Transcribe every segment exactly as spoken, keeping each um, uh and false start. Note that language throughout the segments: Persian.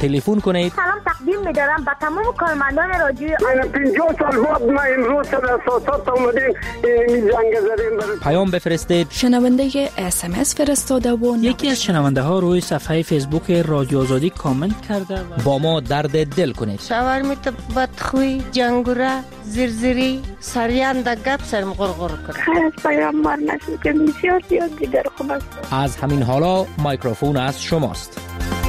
تلفن کنید. سلام تقدیم می‌دارم به تمام کارمندان رادیو. من پنجاه سال بعد ما امروز سر اساسات اومدیم این زنگ زدیم. پیام بفرستید. شنونده اس ام اس فرستاده و یکی از شنونده ها روی صفحه فیسبوک رادیو آزادی کامنت کرده و با ما درد دل کنید. شاورمیت بدخوی، جنگوره، زرزری، سریان دگب سرم غرغر کنه. خیلی از پیام مار نشد که بسیار زیاد دیگر خوب است. از همین حالا میکروفون از شماست.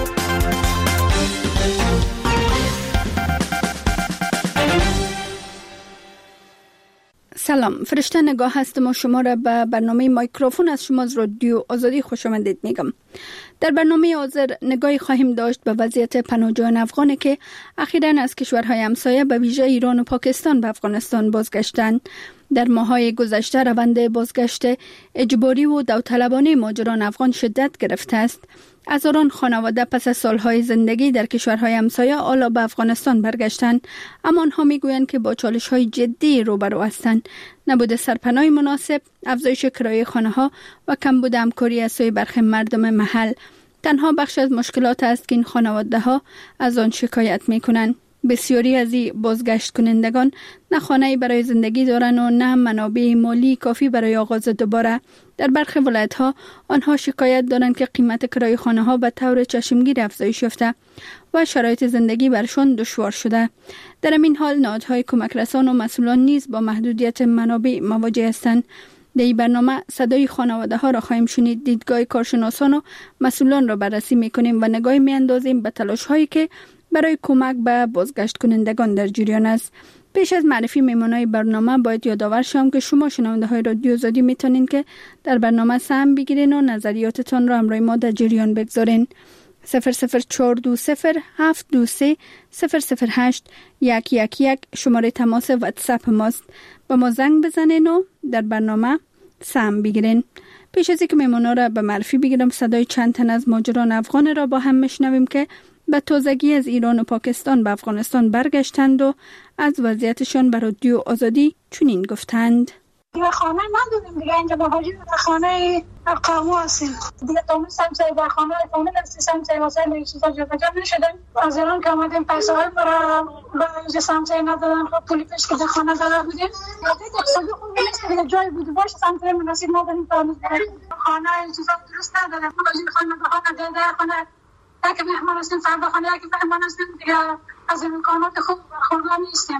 سلام، فرشته نگاه هستم و شما را به برنامه میکروفون از شما از رادیو آزادی خوش آمدید میگم. در برنامه حاضر نگاهی خواهیم داشت به وضعیت پناهجویان افغانی که اخیراً از کشورهای همسایه به ویژه ایران و پاکستان به افغانستان بازگشتند. در ماه‌های گذشته روند بازگشت اجباری و داوطلبانه مهاجران افغان شدت گرفته است. هزاران خانواده پس از سالهای زندگی در کشورهای همسایه حالا به افغانستان برگشتند، اما آنها میگویند که با چالش‌های جدی روبرو هستند: نبود سرپناه مناسب، افزایش کرایه خانه‌ها و کمبود همکاری از سوی برخی مردم محل تنها بخش از مشکلات است که این خانواده‌ها از آن شکایت می‌کنند. بسیاری از این بازگشت کنندگان نه خانه‌ای برای زندگی دارند و نه منابع مالی کافی برای آغاز دوباره. در برخی ولایت‌ها آنها شکایت دارند که قیمت کرایه خانه‌ها به طور چشمگیر افزایش یافته و شرایط زندگی برشان دشوار شده. در این حال نهادهای کمک رسان و مسئولان نیز با محدودیت منابع مواجه هستند. در این برنامه صدای خانواده‌ها را خواهیم شنید. دیدگاه کارشناسان و مسئولان را بررسی می‌کنیم و نگاهی می‌اندازیم به تلاش‌هایی که برای کمک به بازگشت کنندگان در جریان است. پیش از معرفی میمانای برنامه باید یادآور شم که شما شنونده های رادیو آزادی میتونین که در برنامه سهم بگیرین و نظریاتتان را همراه ما در جریان بگذارین. صفر صفر چهار دو صفر هفت دو سه صفر صفر هشت یک یک یک شماره تماس واتساپ ماست. با ما زنگ بزنین و در برنامه سهم بگیرین. پیش از اینکه میمانا را به معرفی بگیرم صدای چند تن از مهاجران افغان را با هم میشنویم که به تازگی از ایران و پاکستان به افغانستان برگشتند و از وضعیتشان به رادیو آزادی چنین گفتند: دیگه خانه نداریم، دیگه اینجا مهاجر به خانه اقامو هستیم. دیگه تامون سمسای به خانه فامیل هستی، سمسای واسه لیک چیزا جدا جا نشدن. از ایران که آمدیم پیسه های برای به اینجا سمسای ندادن، خب پولی پیش که به خانه داده بودیم. دیگه اقتصادی خوب نیست، دیگه جای بود باشه سمسای مناسب نداریم تا خانه این چیزا درست نداره. مهاجر خانه به خانه داده خانه که مهمان هستیم، فردا خانه که مهمان هستیم، دیگه از این امکانات خوب برخوردار نیستیم.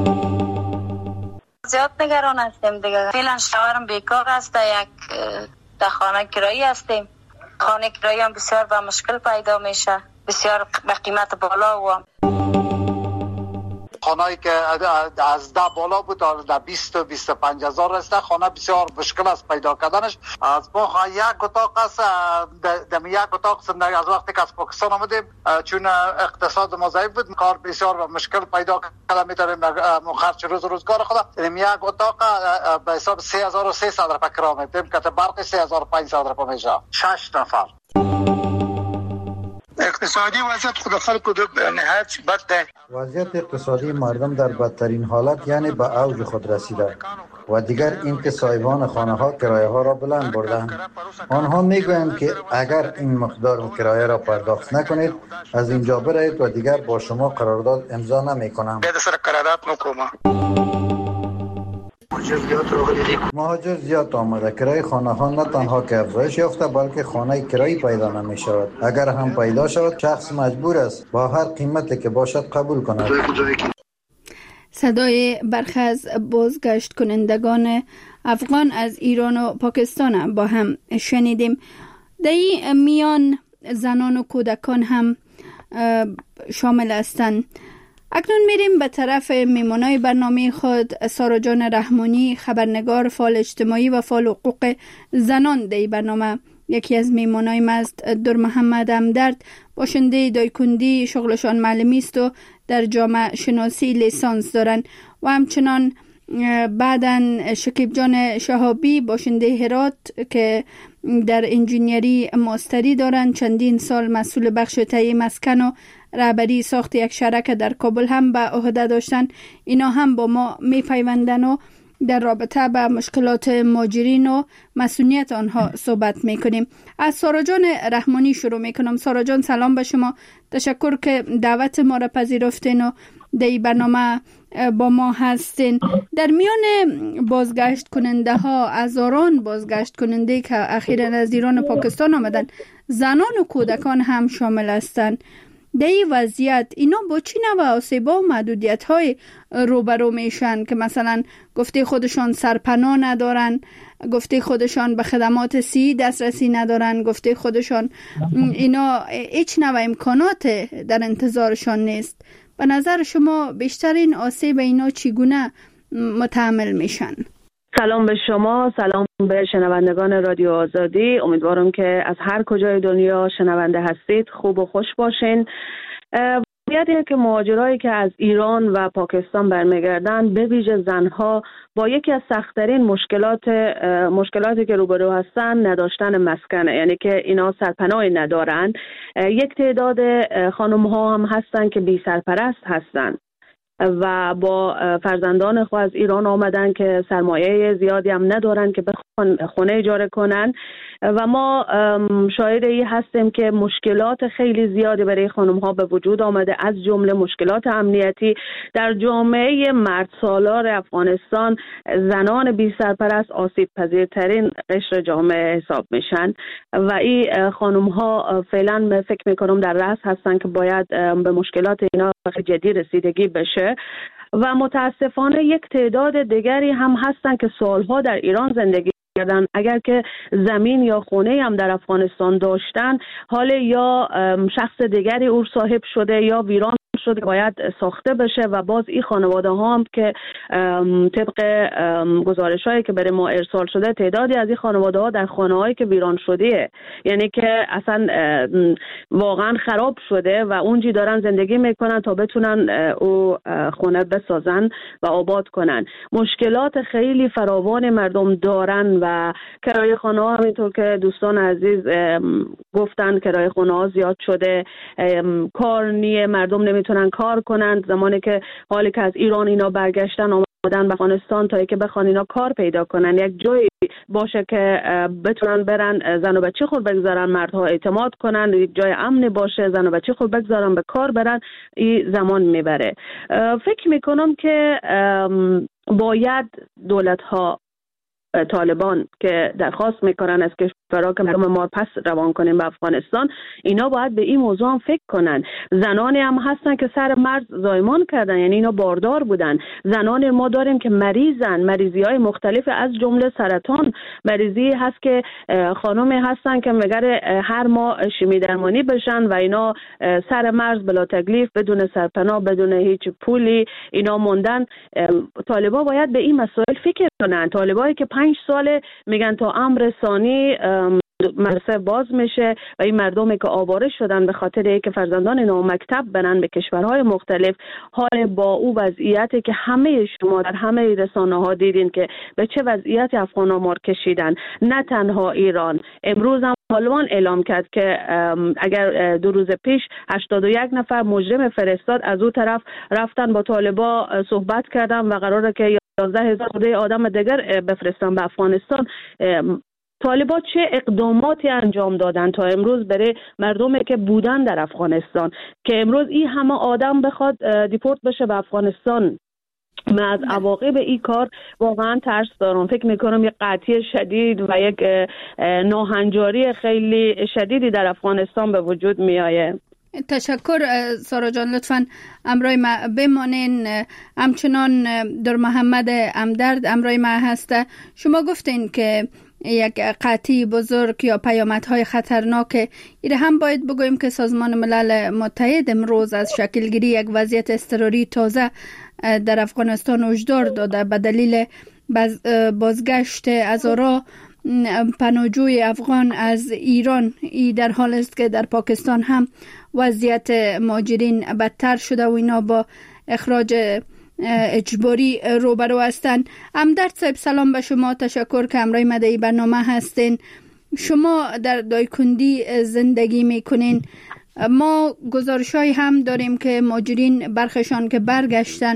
زیاد نگران هستیم دیگه. فعلا شوهرم بیکار است، یک در خانه کرایی هستیم. خانه کرایی هم بسیار به مشکل پیدا میشه، بسیار به قیمت بالا و خانه‌ای که از ده بالا بود در بیست و بیست و پنج هزار است. خانه بسیار مشکل است پیدا کردنش. از ما یک اتاق است، دم یک اتاق زندگی از وقتی که از پاکستان آمدیم چون اقتصاد ما ضعیف بود، کار بسیار مشکل پیدا کردن، میتونیم خرج روز روزگار خود دم یک اتاق به حساب سه هزار و سیصد روپیه کرایه میدیم که برق سه هزار و پانصد روپیه میشه. شش نفر. اقتصادی وضعیت خود خلق دو نهایت بده. وضعیت اقتصادی مردم در بدترین حالت یعنی به اوج خود رسیده و دیگر این که صاحبان خانه ها کرایه ها را بلند بردند. آنها میگویند که اگر این مقدار کرایه را پرداخت نکنید از اینجا برید و دیگر با شما قرارداد امضا نمی کنم. مهاجر زیاد آمده. کرایه خانه ها نه تنها که افزایش یافته بلکه خانه کرایی پیدا نمی شود. اگر هم پیدا شود شخص مجبور است با هر قیمتی که باشد قبول کند. صدای برخی از بازگشت کنندگان افغان از ایران و پاکستان با هم شنیدیم. در این میان زنان و کودکان هم شامل هستند. اکنون میریم به طرف میمانای برنامه خود. سارا جان رحمانی، خبرنگار، فعال اجتماعی و فعال حقوق زنان در این برنامه. یکی از میمانای مست در محمد همدرد باشنده دایکندی، شغلشان معلمی است و در جامعه شناسی لیسانس دارند و همچنان بعدن شکیب جان شهابی باشنده هرات که در انجینیری ماستری دارند، چندین سال مسئول بخش تهیه مسکن و رهبری ساخت یک شرکت در کابل هم به عهده داشتن. اینا هم با ما می پیوندن و در رابطه با مشکلات مهاجرین و مسئولیت آنها صحبت میکنیم. از سارا جان رحمانی شروع میکنم. سارا جان سلام به شما. تشکر که دعوت ما را پذیرفتین و در این برنامه با ما هستین. در میان بازگشت کننده ها، هزاران بازگشت کننده که اخیراً از ایران و پاکستان آمدن، زنان و کودکان هم شامل هستند. در این وضعیت اینا با چی نوع آسیب‌ها و محدودیت های روبرو میشن که مثلا گفته خودشان سرپناه ندارن، گفته خودشان به خدمات صحی دسترسی ندارن، گفته خودشان اینا هیچ نوع امکانات در انتظارشان نیست. به نظر شما بیشترین آسیب اینا چگونه متحمل میشن؟ سلام به شما، سلام به شنوندگان رادیو آزادی. امیدوارم که از هر کجای دنیا شنونده هستید خوب و خوش باشین. باید که مهاجرایی که از ایران و پاکستان برمیگردن، به ویژه زنها، با یکی از سخت‌ترین مشکلات مشکلاتی که روبرو هستن نداشتن مسکنه، یعنی که اینا سرپناهی ندارن. یک تعداد خانم‌ها هم هستن که بی سرپرست هستن و با فرزندان خود از ایران آمدن که سرمایه زیادی هم ندارن که بخوان خونه اجاره کنن و ما شاهد این هستیم که مشکلات خیلی زیادی برای خانم ها به وجود آمده، از جمله مشکلات امنیتی. در جامعه مرد سالار افغانستان زنان بی سرپرست آسیب پذیرترین قشر جامعه حساب میشن و این خانم ها فعلا فکر میکنم در رأس هستن که باید به مشکلات اینا جدی رسیدگی بشه و متاسفانه یک تعداد دیگری هم هستن که سالها در ایران زندگی کردن. اگر که زمین یا خونه هم در افغانستان داشتن، حال یا شخص دیگری او صاحب شده یا ویران شده، باید ساخته بشه و باز این خانواده ها هم که طبق گزارش هایی که برای ما ارسال شده، تعدادی از این خانواده ها در خانه هایی که ویران شده، یعنی که اصلا واقعا خراب شده و اونجی دارن زندگی میکنن تا بتونن او خونه بسازن و آباد کنن. مشکلات خیلی فراوان مردم دارن و کرایه خانه ها همینطور که دوستان عزیز گفتن، کرایه خانه ها زیاد شده، کار نیه، مردم نمیتونن کار کنند. زمانی که حالی که از ایران اینا برگشتن آمدن به افغانستان تا که بخوان اینا کار پیدا کنن، یک جایی باشه که بتونن برن زن و بچه خود بگذارن، مردها اعتماد کنن، یک جای امن باشه، زن و بچه خود بگذارن به کار برن، این زمان میبره. فکر میکنم که باید دولت ها، طالبان که درخواست میکنن از کشورها که مردم ما پس روان کنیم به افغانستان، اینا باید به این موضوع هم فکر کنن. زنانی هم هستن که سر مرز زایمان کردن، یعنی اینا باردار بودن. زنان ما داریم که مریضن، مریضی های مختلف از جمله سرطان. مریضی هست که خانمی هستن که مگر هر ماه شیمی درمانی بشن و اینا سر مرز بلا تکلیف، بدون سرپناه، بدون هیچ پولی اینا موندن. طالبا باید به این مسائل فکر کنن. طالبایی که پنج ساله میگن تا امر ثانی مدرسه باز میشه و این مردمی که آواره شدن به خاطر اینکه فرزندان اینا مکتب برن به کشورهای مختلف، حال با او وضعیتی که همه شما در همه رسانه ها دیدین که به چه وضعیت افغان ها مار کشیدن. نه تنها ایران، امروز هم طالبان اعلام کرد که اگر دو روز پیش هشتاد و یک نفر مجرم فرستاد، از او طرف رفتن با طالبا صحبت کردن و قراره که یازده هزار آدم دیگر بفرستن به افغانستان. طالبان چه اقداماتی انجام دادن تا امروز برای مردمی که بودن در افغانستان که امروز این همه آدم بخواد دیپورت بشه به افغانستان؟ من از عواقب این کار واقعا ترس دارم. فکر میکنم یک قحطی شدید و یک ناهنجاری خیلی شدیدی در افغانستان به وجود میآید. تشکر سارا جان، لطفاً امرای ما بمانین. همچنان در محمد امدرد امرای ما هسته. شما گفتین که یک قحطی بزرگ یا پیامدهای خطرناک، این هم باید بگوییم که سازمان ملل متحد امروز از شکلگیری یک وضعیت اضطراری تازه در افغانستان هشدار داده به دلیل بازگشت هزاران پناهجوی افغان از ایران. ای در حال است که در پاکستان هم وضعیت مهاجرین بدتر شده و اینا با اخراج اجباری روبرو هستند. امدرد صاحب سلام به شما، تشکر که همراه مدعی برنامه هستین. شما در دایکندی زندگی میکنین. ما گزارش‌هایی هم داریم که مهاجرین برخشان که برگشتن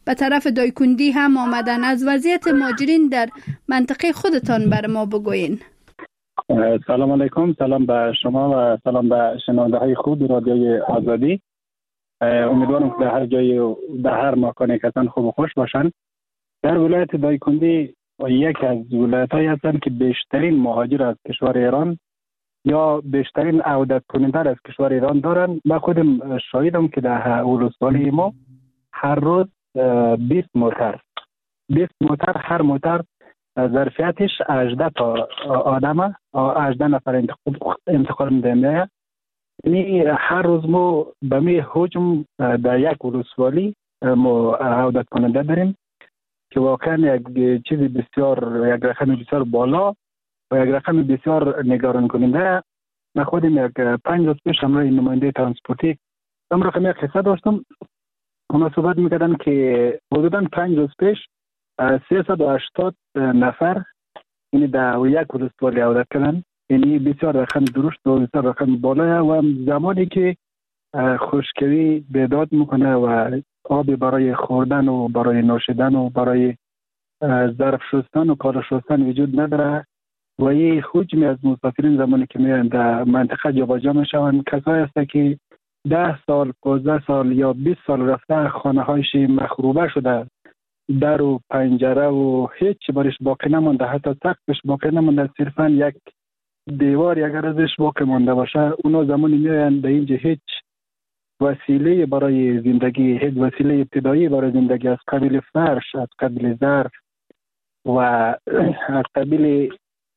به طرف دایکندی هم آمدن. از وضعیت مهاجرین در منطقه خودتان بر ما بگوین. سلام علیکم، سلام به شما و سلام به شنونده های خوب رادیوی آزادی. امیدوارم که در هر جای در هر مکانی کسان خوب و خوش باشن. در ولایت دایکندی یک از ولایت هایی هستند که بیشترین مهاجر از کشور ایران یا بیشترین عودت کننده از کشور ایران دارن. من خودم شاهدم که در ولسوالی ما هر روز بیست موتر بیست موتر هر موتر ظرفیتش هجده تا آدم هجده نفر انتقال انتقال میده. یعنی هر روز ما به می حجم در یک ولسوالی ما عودت کننده داریم که واقعا یک چیزی بسیار یک رقم بسیار بالا و یک رقم بسیار نگران کننده. من خودم یک پنج روز پیش همراه نماینده ترانسپورتی هم رقم یک قصه داشتم. اونا صحبت میکردن که حدوداً پنج روز پیش سیصد و هشتاد نفر یعنی در یک ولسوالی عودت کردن. یعنی بسیار رقم درشت و بسیار رقم بالاه و زمانی که خشکوی بیداد میکنه و آب برای خوردن و برای نوشیدن و برای ظرف شستن و کار شستن وجود نداره و این حجمی از مسافرین زمانی که میان در منطقه جابجا میشوند کسایی هستند که ده سال، پانزده سال یا بیست سال رفته خانه هایش مخروبه شده، در و پنجره و هیچ برش باقی نمونده، حتی سقفش باقی نمونده، صرفا یک دیوار اگر ازش باقی مونده باشه. اونا زمانی میان در اینجا هیچ وسیله برای زندگی، هیچ وسیله ابتدایی برای زندگی از قبیل فرش، از قبیل ظرف و از قبیل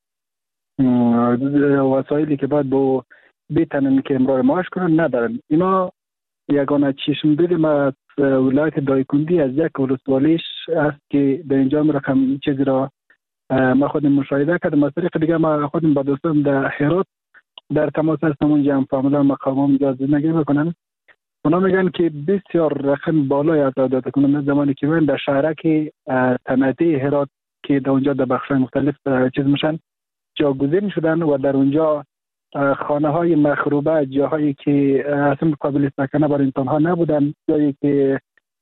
وسایلی که باید با بتنن که امرار معاش کنن ندارن. اینا یگانه چشم دید ما ولایت دایکندی از یک ولسوالیش است که در اینجا رقم چیزی را ما خودم مشاهده کردم. از طریق دیگه ما خودم با دوستان در هرات در تماس هستم، اونجا هم فامیلا مقامم اینجا زندگی میکنن. اونا میگن که بسیار رقم بالای از عادت کنن زمانی که من در شهرک صنعتی هرات که در اونجا در بخش‌های مختلف چیز میشن جاگزین شدن و در اونجا خانه های مخروبه، جاهایی که اصلا قابل سکنه برای انسان‌ها نبودن، جایی که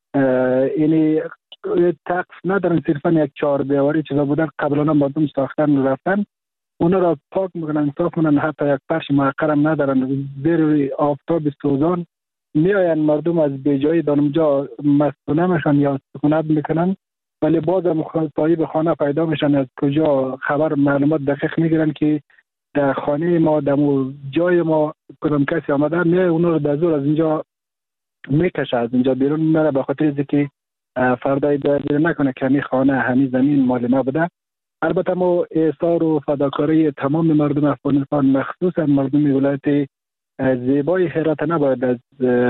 یعنی تقف ندارن، صرفا یک چهار دیواری چیزا بودن، قبلا مردم ساختن رفتن اونا را پاک میکنن، صاف میکنن، حتی یک فرش معقرم ندارن. زیر آفتاب سوزان میاین مردم از بیجایی در اونجا مسکونه میشن یا سکونت میکنن، ولی باز هم صاحب خانه پیدا میشن از کجا خبر معلومات دقیق میگیرن که در خانه ما در جای ما کدام کسی آمده، میای اونا رو در زور از اینجا میکشه، از اینجا بیرون میبره، به خاطر اینکه فردای دیر نکنه که همین خانه همین زمین مال ما بوده. البته ما ایثار و فداکاری تمام مردم افغانستان مخصوصا مردم ولایت زیبای هرات نباید از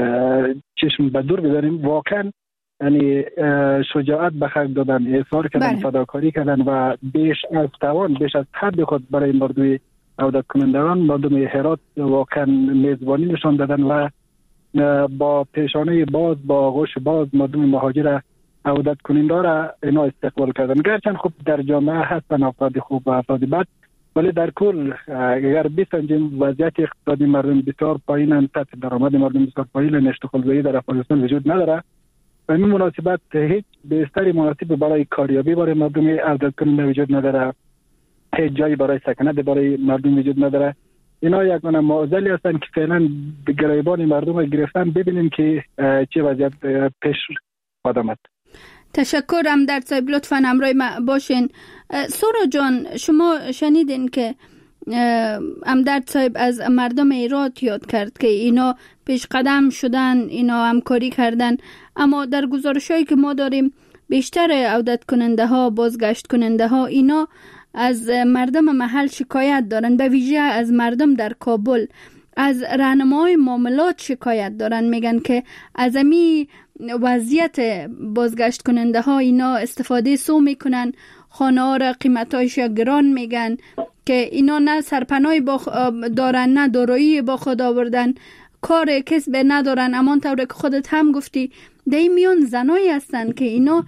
چشم به دور بذاریم. واقعا یعنی شجاعت به خرج دادن، ایثار کردن، فداکاری کردن و بیش از توان، بیش از حد خود برای مردم عودت کنندگان مردم هرات واقعا میزبانی نشان دادن و با پیشانه باز، با آغوش باز مردم مهاجر عودت کننده را اینا استقبال کردن. گرچند خب در جامعه هستن افراد خوب و افراد بد، ولی در کل اگر بسنجیم وضعیت اقتصادی مردم بسیار پایینن، سطح درآمد مردم بسیار پایینه، اشتغالزایی در افغانستان وجود نداره. و این مناسبت هیچ بستری مناسب برای کاریابی برای مردم عودت کننده وجود نداره، هیچ جایی برای سکنت برای مردم وجود نداره. اینا یکونه معضلی هستن که فعلا گریبان مردم رو گرفتن. ببینیم که چه وضعیت پیش آمد. تشکرم در صاحب، لطفاً همراه ما باشین. سورا جان، شما شنیدین که امدرد صاحب از مردم هرات یاد کرد که اینا پیش قدم شدن، اینا همکاری کردن، اما در گزارشایی که ما داریم بیشتر عودت کننده ها، بازگشت کننده ها اینا از مردم محل شکایت دارن، به ویژه از مردم در کابل، از راهنمای معاملات شکایت دارن. میگن که از امی وضعیت بازگشت کننده ها اینا استفاده سو میکنن، خانه ها را قیمتایش گران میگن که اینا نه سرپناهی دارن نه دارایی با خود آوردن، کار کسب ندارن. امان طور که خودت هم گفتی در این میان زنایی هستن که اینا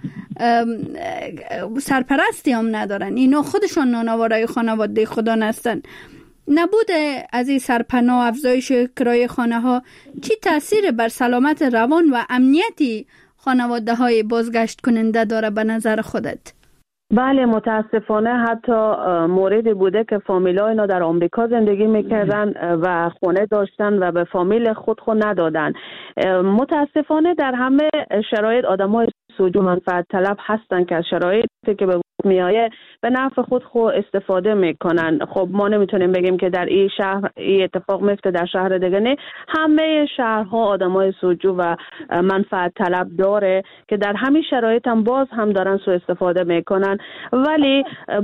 سرپرستی هم ندارن، اینا خودشان نانوارای خانواده خودان هستن. نبود از این سرپناه، افزایش کرایه خانه ها چی تاثیر بر سلامت روان و امنیتی خانواده های بازگشت کننده داره به نظر خودت؟ بله، متاسفانه حتی موردی بوده که فامیلای اینا در آمریکا زندگی میکردن و خونه داشتن و به فامیل خود خود ندادن. متاسفانه در همه شرایط آدمای سوجو منفعت طلب هستن که از شرایطی که به میایه به نفع خود خود استفاده میکنن. خب ما نمیتونیم بگیم که در این شهر این اتفاق میفته، در شهر دیگه نه. همه شهرها آدمای سوجو و منفعت طلب داره که در همین شرایط هم باز هم دارن سو استفاده میکنن. ولی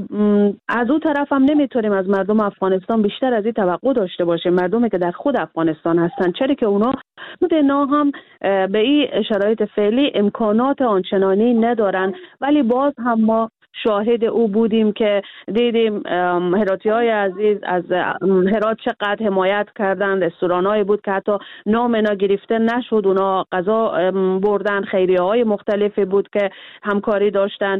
از اون طرف هم نمیتونیم از مردم افغانستان بیشتر از این توقع داشته باشیم، مردمی که در خود افغانستان هستن، چرا که اونا اونا هم به این شرایط فعلی امکانات آنچنانی ندارن. ولی باز هم ما شاهد او بودیم که دیدیم هراتی های عزیز از هرات چقدر حمایت کردن. رستوران هایی بود که حتی نام اینا گرفته نشد، اونا غذا بردن. خیریه های مختلفی بود که همکاری داشتن.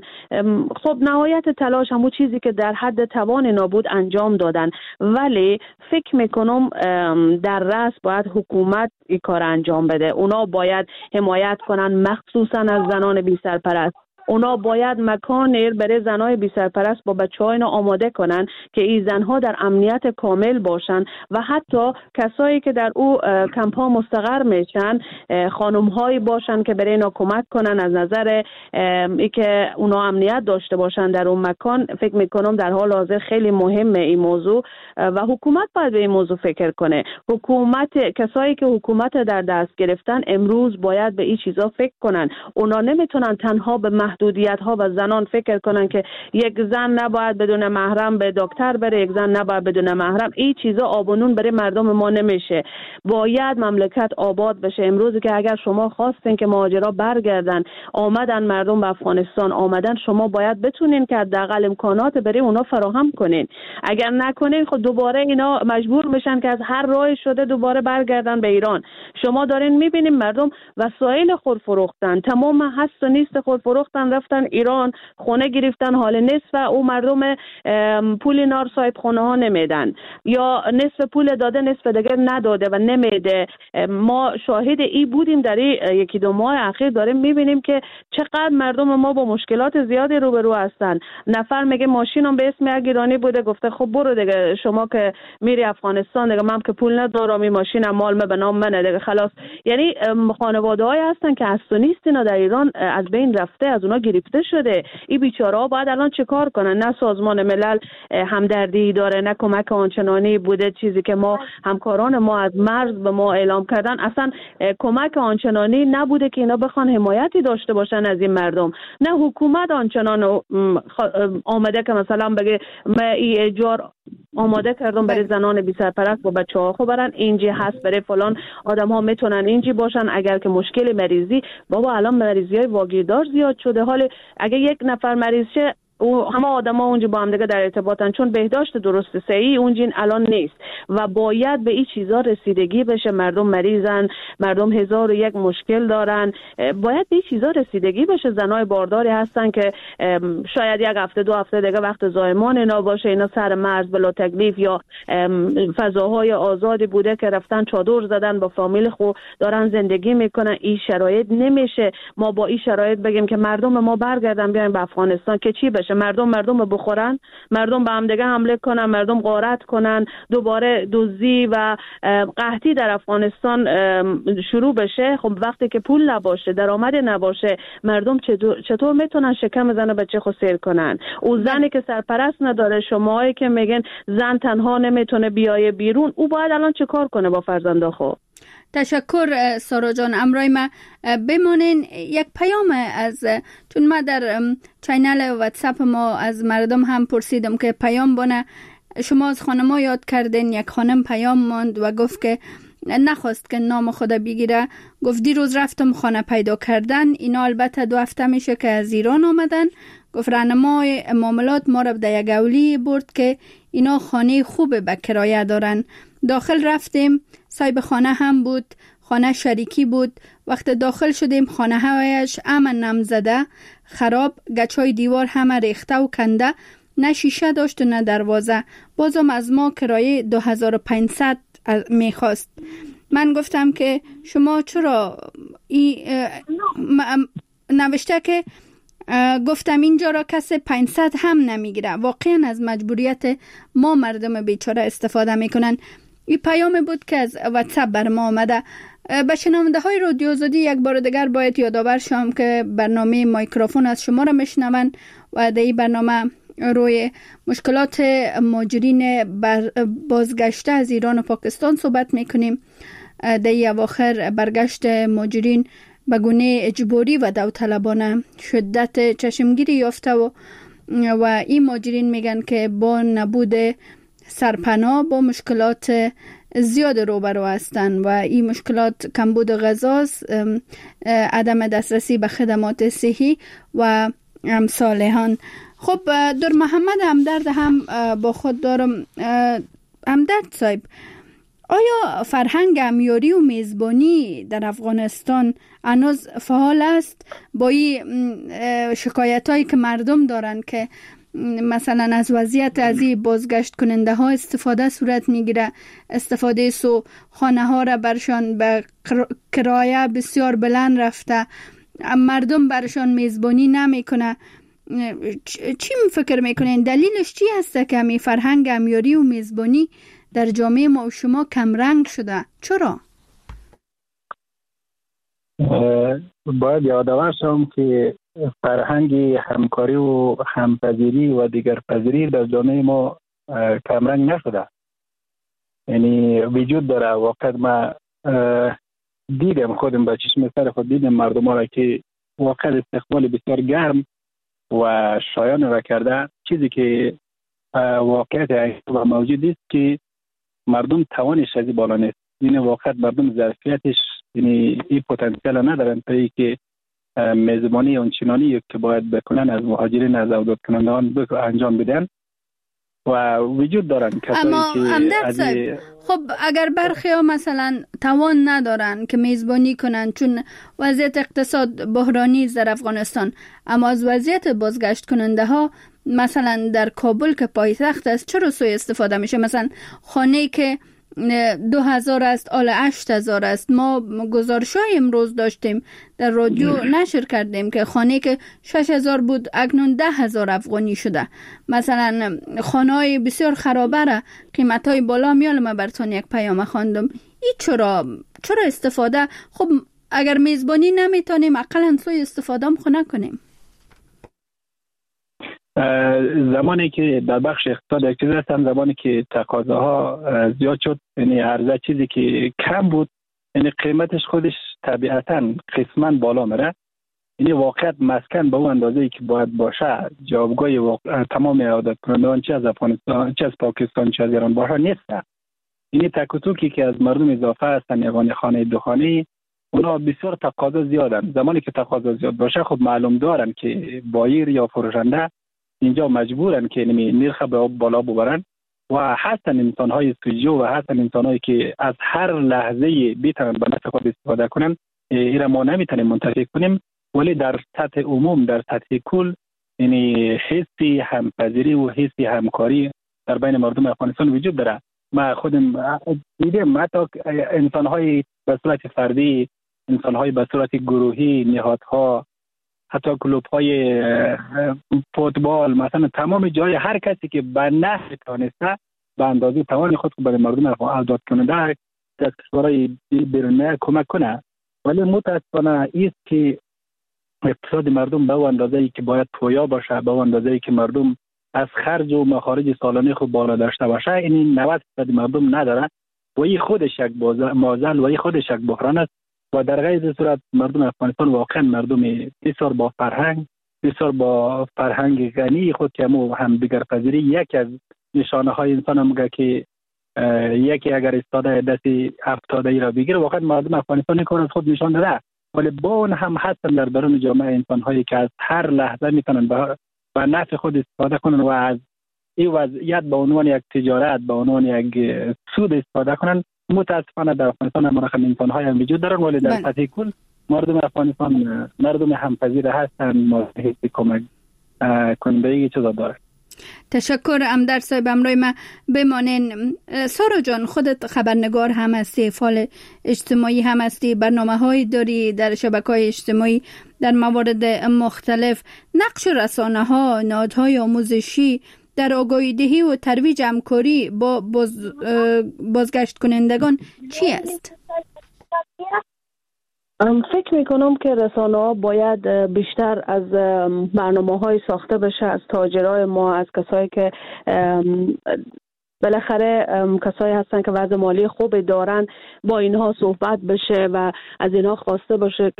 خب نهایت تلاش همون چیزی که در حد توان اینا بود انجام دادن. ولی فکر میکنم در رأس باید حکومت این کار انجام بده. اونا باید حمایت کنن، مخصوصا از زنان بی سرپرست. اونا باید مکانی برای زنای بی سرپرست با بچه‌ها اینا آماده کنن که این زنها در امنیت کامل باشن و حتی کسایی که در او کمپ ها مستقر میشن خانم هایی باشن که برای اینا کمک کنن از نظر ای که اونا امنیت داشته باشن در اون مکان. فکر میکنم در حال حاضر خیلی مهمه این موضوع و حکومت باید به این موضوع فکر کنه. حکومت، کسایی که حکومت در دست گرفتن امروز باید به این چیزا فکر کنن. اونا نمیتونن تنها به محدودیت ها و زنان فکر کنن که یک زن نباید بدون محرم به دکتر بره، یک زن نباید بدون محرم. این چیزا آبونون برای مردم ما نمیشه. باید مملکت آباد بشه. امروز که اگر شما خواستین که مهاجرا برگردن، آمدن مردم به افغانستان آمدن، شما باید بتونین که حداقل امکانات برای اونا فراهم کنین. اگر نکنین خود دوباره اینا مجبور میشن که از هر راه شده دوباره برگردن به ایران. شما دارین میبینین مردم وسایل خود فروختن، تمام هست و نیست خود فروختن، رفتن ایران، خونه گرفتن، حال نصف او مردم پول نار صاحب خونه ها نمیدن یا نصف پول داده نصف دیگر نداده و نمیده. ما شاهد ای بودیم در یکی دو ماه اخیر، داریم میبینیم که چقدر مردم ما با مشکلات زیادی روبرو هستن. نفر میگه ماشینم به اسم ایرانی بوده، گفته خب برو دیگه شما که میری افغانستان دیگه، من که پول ندارم، این ماشینم مال من به نام منه دیگه خلاص. یعنی خانواده‌ای هستن که هست و نیست اینا در ایران از بین رفته، از اونا گرفته شده. این بیچاره‌ها باید الان چه کار کنن؟ نه سازمان ملل همدردی داره، نه کمک آنچنانی بوده. چیزی که ما همکاران ما از مرز به ما اعلام کردن اصلا کمک آنچنانی نبوده که اینا بخوان حمایتی داشته باشن از این مردم. نه حکومت آنچنان آمده که مثلا بگه من این اجار آماده کردم برای زنان بی سرپرست و بچه‌ها، خب برن اینجی هست، برای فلان آدم‌ها میتونن اینجی باشن. اگر که مشکل مریضی، بابا الان مریضی‌های واگیردار زیاد شده. حال اگه یک نفر مریض شه و همه آدما اونجا با هم دیگه در ارتباطن، چون بهداشت درست صحیح اونجا الان نیست و باید به این چیزا رسیدگی بشه. مردم مریضن، مردم هزار و یک مشکل دارن، باید به این چیزا رسیدگی بشه. زنای بارداری هستن که شاید یک هفته دو هفته دیگه وقت زایمان اینا باشه، اینا سر مرز بلا تکلیف یا فضاهای آزادی بوده که رفتن چادر زدن با فامیل خود دارن زندگی میکنن. این شرایط نمیشه ما با این شرایط بگیم که مردم ما برگردن بیاین به افغانستان که چی بشه. مردم مردم بخورن، مردم به هم دیگه حمله کنن، مردم غارت کنن، دوباره دزدی و قحطی در افغانستان شروع بشه. خب وقتی که پول نباشه، درآمد نباشه، مردم چطور میتونن شکم زن و بچه خود سیر کنن؟ او زنی که سرپرست نداره، شماهایی که میگن زن تنها نمیتونه بیایه بیرون، او باید الان چه کار کنه با فرزنده خود؟ تشکر سارا جان. امرای ما بمانین یک پیام از، چون ما در چینل واتساپ ما از مردم هم پرسیدم که پیام بونه. شما از خانم‌ها یاد کردین، یک خانم پیام ماند و گفت که نخواست که نام خدا بگیره. گفت دیروز رفتم خانه پیدا کردن، اینا البته دو هفته میشه که از ایران آمدن. گفت راهنمای معاملات ما را به یک اولی برد که اینا خانه خوب به کرایه دارن. داخل رفتیم، صاحب خانه هم بود، خانه شریکی بود. وقت داخل شدیم خانه هایش امن نم زده، خراب، گچای دیوار همه ریخته و کنده، نه شیشه داشت و نه دروازه. بازم از ما کرایه دو هزار و پانصد میخواست. من گفتم که شما چرا ای نوشته که گفتم اینجا را کسی پانصد هم نمیگیره. واقعا از مجبوریت ما مردم بیچاره استفاده میکنن. این پیام بود که از واتساپ بر ما آمده. به شنونده های رادیو آزادی یک بار دیگر باید یادآور شم که برنامه مایکروفون از شما را میشنون و در این برنامه روی مشکلات مهاجرین بازگشته از ایران و پاکستان صحبت میکنیم. در این اواخر برگشت مهاجرین به گونه اجباری و داوطلبانه شدت چشمگیری یافته و و این مهاجرین میگن که با نبود سرپناه با مشکلات زیاد روبرو هستند و این مشکلات کمبود غذا، عدم دسترسی به خدمات صحی و امثالهان. خب در محمد همدرد هم با خود دارم. همدرد صاحب، آیا فرهنگ همیاری و میزبانی در افغانستان هنوز فعال است؟ با این شکایت هایی که مردم دارن که مثلا از وضعیت از این بازگشت کننده ها استفاده صورت میگیره، استفاده سو خانه ها را برشان به کرایه بسیار بلند رفته، مردم برشان میزبانی نمیکنه، چی فکر میکنین دلیلش چی هسته که همی فرهنگ همیاری و میزبانی در جامعه ما و شما کم رنگ شده؟ چرا؟ باید یادآور شم که فرهنگ همکاری و همپذیری و دیگر پذیری در جامعه ما کم رنگ نشده. یعنی وجود داره. واقعا ما دیدم، خودم با چشم سر خود دیدم مردم ها را که واقعا استقبال بسیار گرم و شایان را کرده. چیزی که واقعیت و موجود است که مردم توانش از بالا نیست. یعنی واقعا مردم ظرفیتش، یعنی این پتانسیل ندارن تا اینکه میزبانی اونچنانی که باید بکنن از مهاجرین، از عودت کنندگان انجام بدن و وجود دارن کسایی که از خب اگر برخی ها مثلا توان ندارن که میزبانی کنن چون وضعیت اقتصاد بحرانی در افغانستان، اما از وضعیت بازگشت کننده ها مثلا در کابل که پایتخت است چرا سوء استفاده میشه؟ مثلا خانه که دو هزار است آل هشت هزار است. ما گزارشای امروز داشتیم در رادیو نشر کردیم که خانه که شش هزار بود اکنون ده هزار افغانی شده. مثلا خانه های بسیار خرابه را قیمت های بالا میال. ما براتون یک پیام خواندم. این چرا چرا استفاده؟ خب اگر میزبانی نمیتونیم اقلا سوی استفاده هم خونه کنیم. زمانی که در بخش اقتصاد اکتیو هستن، زمانی که تقاضاها زیاد شد، یعنی عرضه چیزی که کم بود، یعنی قیمتش خودش طبیعتاً قسماً بالا میره. یعنی واقعیت مسکن به اون اندازه‌ای که باید باشه، جوابگوی واقع... تمام عادت کنندگان چه از افغانستان، چه از پاکستان، چه از ایران باشه نیست. یعنی تک و توکی که از مردم اضافه هستن، یگانه خانه دوخانه، اونا بسیار تقاضا زیادن. زمانی که تقاضا زیاد باشه، خب معلوم دارن که بایر یا فروشنده اینجا مجبورن که نرخ بالا ببرن و هستن انسان‌های سوژو و هستن انسان‌هایی که از هر لحظه بیتن به نفع خود استفاده کنن. این ما نمیتونیم منتفی کنیم، ولی در سطح عموم، در سطح کل، یعنی حسی همپذیری و حسی همکاری در بین مردم افغانستان وجود داره. ما خودم دیدم حتی انسان‌های به صورت فردی، انسان‌های به صورت گروهی، نهادها، حتی کلوب‌های فوتبال، مثلا تمام جای هر کسی که به نحو تانسته به اندازه توان خود برای مردم عودت کننده از کشورهای بیرونی کمک کنه. ولی متاسفانه است که اقتصاد مردم به اندازه‌ای که باید پویا باشه، به اندازه‌ای که مردم از خرج و مخارج سالانه خود بالا داشته باشه، این نود درصد مردم نداره و این خودش یک معضل و این خودش یک بحران است. و در غیر صورت مردم افغانستان واقعا مردم بسیار با فرهنگ، بسیار با فرهنگ غنی خود که هم دیگر پذیری یک از نشانه های انسان هم میگه که یکی اگر استاده دستی افتاده ای را بگیره، واقعا مردم افغانستان کار از خود نشان داده. ولی با اون هم هستن در درون جامعه انسان هایی که از هر لحظه میتونن به نفع خود استفاده کنن و از این وضعیت به عنوان یک تجارت، به عنوان یک سود استفاده کنن. متاسفانه در افغانستان هم رقم انسان‌های هم وجود دارن، ولی در سطح کل مردم افغانستان مردم همپذیر هستن، مردم کمک کنندگی چیزا داره. تشکر امدر صاحب. امروی ما بمانین. سارا جان، خودت خبرنگار هم هستی، فعال اجتماعی هم هستی، برنامه های داری در شبکه‌های اجتماعی در موارد مختلف. نقش رسانه ها، نهادهای آموزشی در آگاهی دهی و ترویج همکاری با باز بازگشت کنندگان چی است؟ فکر میکنم که رسانه ها باید بیشتر از برنامه های ساخته بشه، از تاجرای ما، از کسایی که بالاخره کسایی هستن که وضع مالی خوبی دارن، با اینها صحبت بشه و از اینها خواسته باشه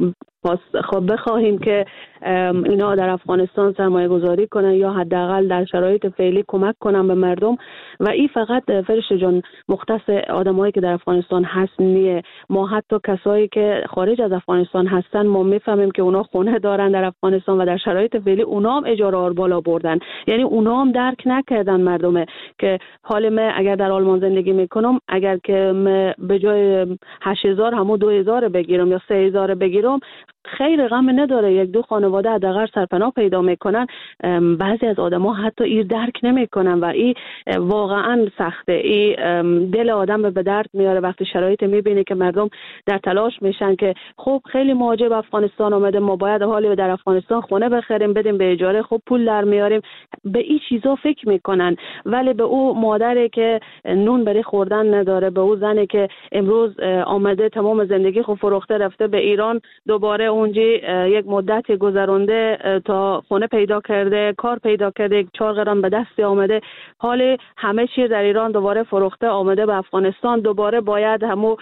خب بخواهیم که اینا در افغانستان سرمایه گذاری کنن یا حداقل در شرایط فعلی کمک کنن به مردم. و این فقط فرشته جان مختص آدمایی که در افغانستان هست نیه. ما حتی کسایی که خارج از افغانستان هستن ما میفهمیم که اونا خونه دارن در افغانستان و در شرایط فعلی اونا هم اجاره ها بالا بردن. یعنی اونا هم درک نکردن مردمه که حال من اگر در آلمان زندگی میکنم، اگر که به جای هشت هزار همو دو هزار بگیرم یا سه هزار بگیرم، خیر غم نداره. یک دو خانواده حداقل سرپناه پیدا میکنن. بعضی از آدما حتی این درک نمیکنن و این واقعا سخته. این دل آدم به درد میاره وقتی شرایط میبینی که مردم در تلاش میشن که خب خیلی مهاجر به افغانستان آمده، ما باید حالی در افغانستان خونه بخریم بدیم به اجاره، خب پول در میاریم. به این چیزا فکر میکنن، ولی به او مادری که نون برای خوردن نداره، به او زنی که امروز آمده تمام زندگی خو فروخته رفته به ایران، دوباره اونجا یک مدت گذرونده تا خونه پیدا کرده، کار پیدا کرده، چهار قران به دست آمده، حال همه چیز در ایران دوباره فروخته آمده به افغانستان، دوباره باید همو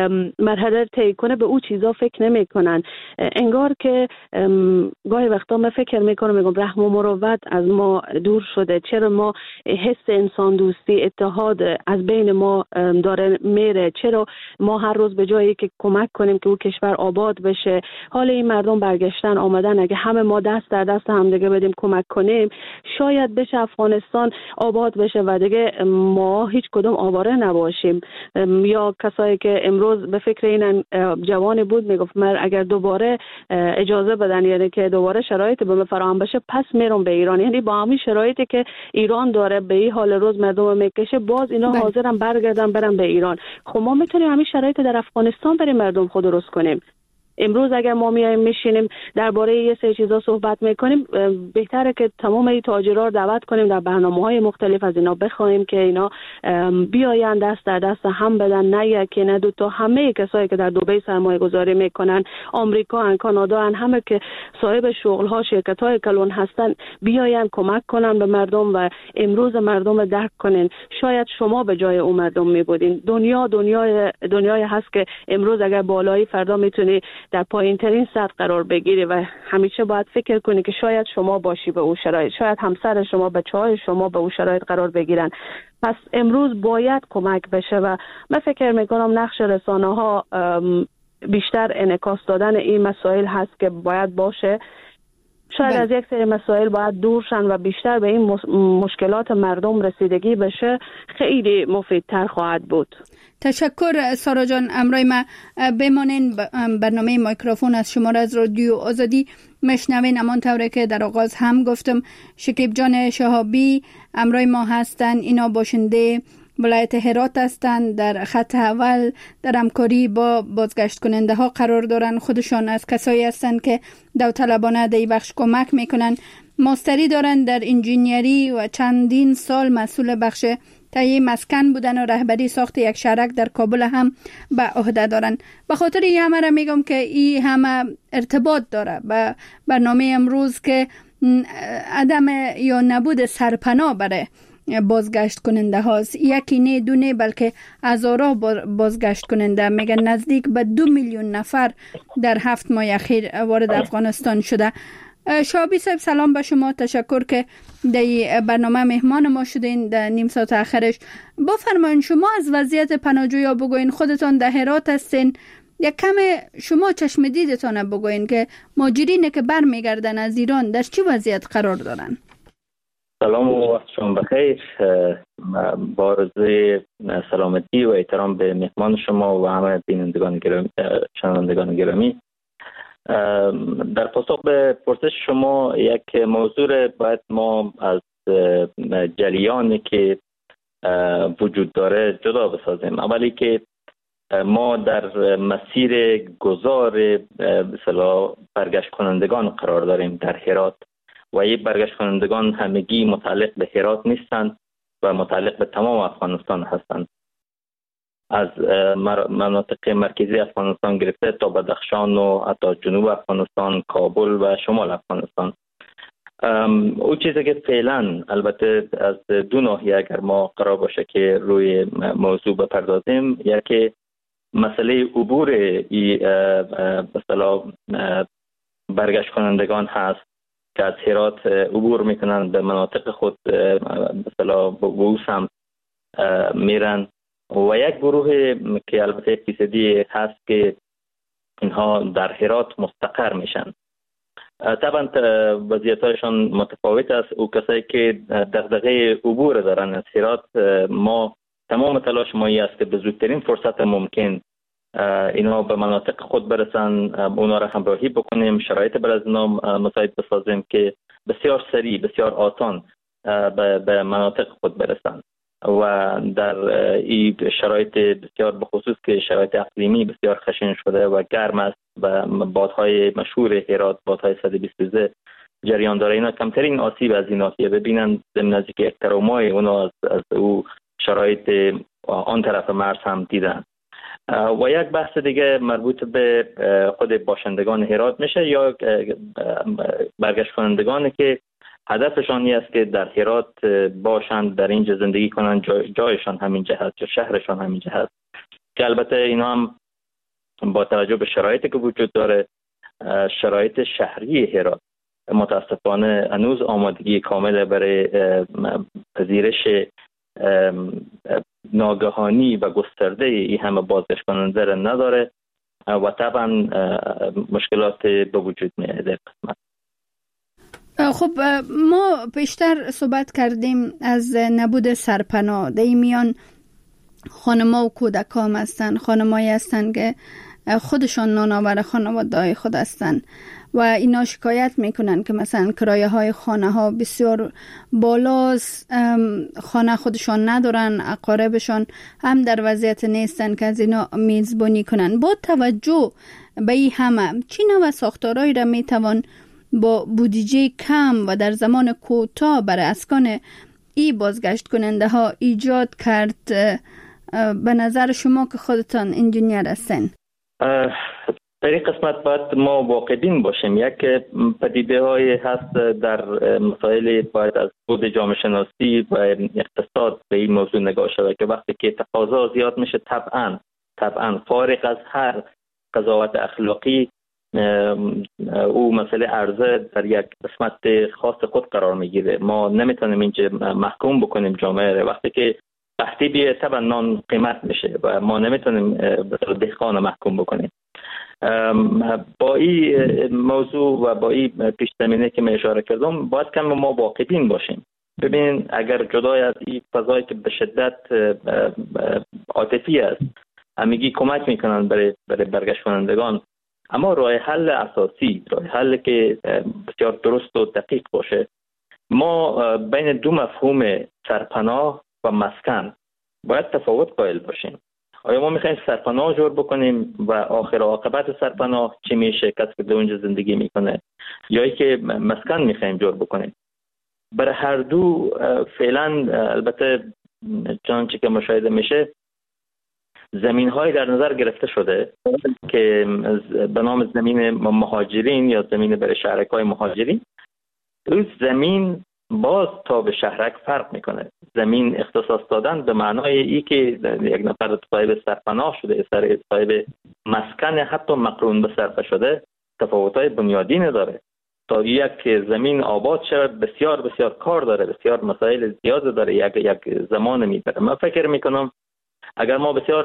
مرحله طی کنه. به او چیزا فکر نمیکنن. انگار که گاهی وقتا من فکر میکنم میگم رحم و مروت از ما دور شده. چرا ما حس انسان دوستی، اتحاد از بین ما داره میره؟ چرا ما هر روز به جایی که کمک کنیم که او کشور آباد بشه، حال این مردم برگشتن آمدن، اگه همه ما دست در دست هم دیگه بدیم کمک کنیم، شاید بشه افغانستان آباد بشه و دیگه ما هیچ کدوم آواره نباشیم. یا کسایی که امروز به فکر این جوانی بود میگفت من اگر دوباره اجازه بدن، یعنی که دوباره شرایط به من فراهم بشه، پس میرم به ایران. یعنی با همین شرایطی که ایران داره به این حال روز مردم میکشه، باز اینا بله. حاضرن برگردن برن به ایران. خب ما میتونیم همین شرایط در افغانستان برای مردم خود درست کنیم. امروز اگر ما میایم میشینیم درباره یه سری چیزا صحبت میکنیم، بهتره که تمام این تاجرها رو دعوت کنیم در برنامه‌های مختلف، از اینا بخوایم که اینا بیاین دست در دست هم بدن، نه یکی نه دو تا، همه کسایی که در دبی سرمایه گذاری میکنن، آمریکا ان، کانادا ان، همه که صاحب شغل ها، شرکت های کلون هستن، بیاین کمک کنن به مردم و امروز مردم درک کنین. شاید شما به جای اون مردم میبودین. دنیا دنیای دنیای هست که امروز اگر بالایی فردا میتونی در پایین ترین سطح قرار بگیری و همیشه باید فکر کنی که شاید شما باشی به اون شرایط، شاید همسر شما، بچه‌های شما به اون شرایط قرار بگیرن. پس امروز باید کمک بشه و من فکر میکنم نقش رسانه‌ها بیشتر انعکاس دادن این مسائل هست که باید باشه. شاید بله. از یک سری مسائل باید دور شن و بیشتر به این مشکلات مردم رسیدگی بشه، خیلی مفیدتر خواهد بود. تشکر سارا جان. امروی ما بمانین برنامه مایکروفون از شما را از رادیو آزادی مشنوین. امان طوره که در آغاز هم گفتم شکیب جان شهابی امروی ما هستن. اینا باشنده ولایت هرات هستند، در خط اول در همکاری با بازگشت کننده ها قرار دارن. خودشان از کسایی هستند که داوطلبانه در این بخش کمک میکنن. ماستری دارن در انجینیری و چندین سال مسئول بخش تهیه مسکن بودن و رهبری ساخت یک شهرک در کابل هم به عهده دارن. به خاطر این همه را میگم که این همه ارتباط داره به برنامه امروز که عدم یا نبود سرپناه برای بازگشت کننده هاست. یکی نه دو نه بلکه هزارها بازگشت کننده، میگن نزدیک به دو میلیون نفر در هفت ماه اخیر وارد افغانستان شده. شابی صاحب سلام به شما، تشکر که در برنامه مهمان ما شدین در نیم ساعت آخرش. بفرمایید شما از وضعیت پناهجویا بگوین، خودتان در هرات هستین، یک کم شما چشم دیدتان بگوین که مهاجرین که برمیگردن از ایران در چه وضعیت قرار دارن. سلام و وقت شما بخیر. با عرض سلامتی و احترام به مهمان شما و همه بینندگان گرامی، شنوندگان گرامی، در پاسخ به پرسش شما یک موضوع باید ما از جریانی که وجود داره جدا بسازیم. اولی که ما در مسیر گذار مثلا برگشت کنندگان قرار داریم در هرات و این برگشت کنندگان همگی متعلق به هرات نیستند و متعلق به تمام افغانستان هستند، از مناطق مرکزی افغانستان گرفته تا بدخشان و حتی جنوب افغانستان، کابل و شمال افغانستان. او چیزی که فعلا البته از دو ناحیه اگر ما قرار باشه که روی موضوع بپردازیم، یکی مسئله عبور ای مثلا برگشت کنندگان هست که از هرات عبور میکنن به مناطق خود، مثلا به او سمت میرن، و یک گروه که البته فیصدی هست که اینها در هرات مستقر میشن. طبعا وضعیتشان متفاوت است. او کسایی که دغدغه عبور دارن از هرات، ما تمام تلاش مایی است که به زودترین فرصت ممکن اینا به مناطق خود برسن، اونا را همراهی بکنیم، شرایط بر از اینا مساعد بسازیم که بسیار سریع، بسیار آسان به مناطق خود برسن و در این شرایط بسیار بخصوص که شرایط اقلیمی بسیار خشن شده و گرم است و بادهای مشهور هرات، بادهای صد و بیست روزه جریان داره، اینا کمترین آسیب از این ناحیه ببینن ضمن از که یک ترومای اونا از, از او شرایط آن طرف مرز هم دیدن. و یک بحث دیگه مربوط به خود باشندگان هرات میشه یا برگشت کنندگانی که هدفشان این است که در هرات باشند، در اینجا زندگی کنند، جای جایشان همینجا هست یا شهرشان همینجا هست، که البته اینا هم با توجه به شرایطی که وجود داره، شرایط شهری هرات متاسفانه هنوز آمادگی کامل برای پذیرش ناگهانی و گسترده این همه بازگشت کننده را نداره و طبعا مشکلات به وجود میاد در قسمت. خب ما بیشتر صحبت کردیم از نبود سرپناه. در این میان خانما و کودکام هستن، خانمایی هستن که خودشان نانآور خانواده خود هستن و اینا شکایت میکنن که مثلا کرایه های خانه ها بسیار بالاست، خانه خودشان ندارن، اقاربشان هم در وضعیت نیستن که از اینا میزبانی کنن. با توجه به این همه چی نوع ساختارهایی را میتوان با بودجه کم و در زمان کوتاه برای اسکان ای بازگشت کننده ها ایجاد کرد به نظر شما که خودتان انجینیر هستین؟ در این قسمت باید ما واقع‌بین باشیم. یک پدیده های هست در مسائل باید از بود جامعه شناسی و اقتصاد به این موضوع نگاه شده که وقتی که تقاضا زیاد میشه طبعا طبعا فارغ از هر قضاوت اخلاقی او مسئله عرضه در یک قسمت خاص خود قرار میگیره. ما نمیتونیم اینجا محکوم بکنیم جامعه. وقتی که قحطی بیه طبعا نان قیمت میشه و ما نمیتونیم به طور دهقان محکوم بکنیم. با این موضوع و با این پیش زمینه که من اشاره کردم باید کم ما واقع‌بین باشیم. ببین اگر جدای از این فضایی که به شدت عاطفی است همگی کمک میکنن برای برای برگشت کنندگان، اما راه حل اساسی، راه حل که بسیار درست و دقیق باشه، ما بین دو مفهوم سرپناه و مسکن باید تفاوت قائل باشیم. آیا ما میخوایم سرپناه جور بکنیم و آخر عاقبت سرپناه چی میشه کسی که در اونجا زندگی میکنه، یا ای که مسکن میخوایم جور بکنیم؟ برای هر دو فعلا البته چنانچه که مشاهده میشه زمین های در نظر گرفته شده که به نام زمین مهاجرین یا زمین برای شهرک های مهاجرین. اون زمین باز تا به شهرک فرق میکنه. زمین اختصاص دادن به معنای ای که یک نفر صاحب سرپناه شده، صاحب مسکن حتی مقرون به سرپناه شده، تفاوت‌های بنیادی نداره. تا یک زمین آباد شود بسیار بسیار کار داره، بسیار مسائل زیاد داره، یک یک زمان میبره. من فکر میکنم اگر ما بسیار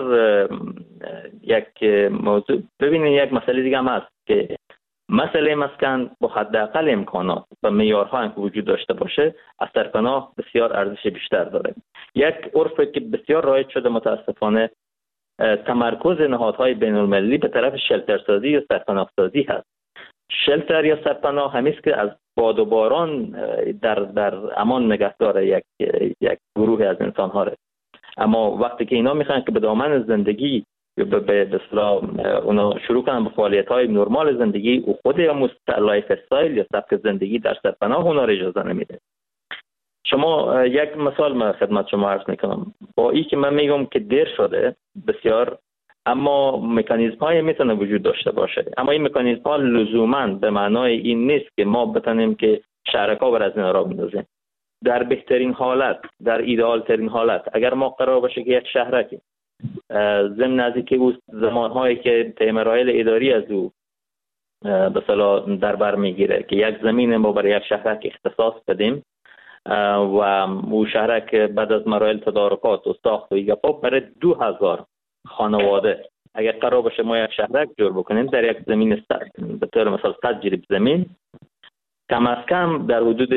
یک موضوع ببینید، یک مسئله دیگه هم هست که مسئله مسکن با حداقل امکانات و معیارها هم وجود داشته باشه از سرپناه بسیار ارزش بیشتر داره. یک عرفی که بسیار رایج شده متاسفانه تمرکز نهادهای بین المللی به طرف شلترسازی و سرپناهسازی هست. شلتر یا سرپناه همیست که از باد و باران در در امان نگه داره یک یک گروه از انسان ها را. اما وقتی که اینا میخوان که به دامن زندگی به به اصطلاح اونا شروع کنن به فعالیت های نرمال زندگی و خود یا لایف استایل یا سبک زندگی در سرپناه اونا را اجازه نمیده. شما یک مثال من خدمت شما عرض میکنم. با این که من میگم که دیر شده بسیار، اما مکانیزم های میتونه وجود داشته باشه، اما این مکانیزم ها لزوما به معنای این نیست که ما بتونیم که شهرکا بر از این را بندازیم. در بهترین حالت، در ایدئال ترین حالت، اگر ما قرار باشه که یک شهرکی ضمن نزدیک او زمان هایی که تیمرایل اداری از او به اصطلاح در بر میگیره که یک زمین ما برای یک شهرک اختصاص بدیم و او شهرک بعد از مراحل تدارکات و ساخت و ایگه خب برای دو هزار خانواده اگر قرار باشه ما یک شهرک جور بکنیم در یک زمین ست به طور مثال صد جریب زمین، کم از کم در حدود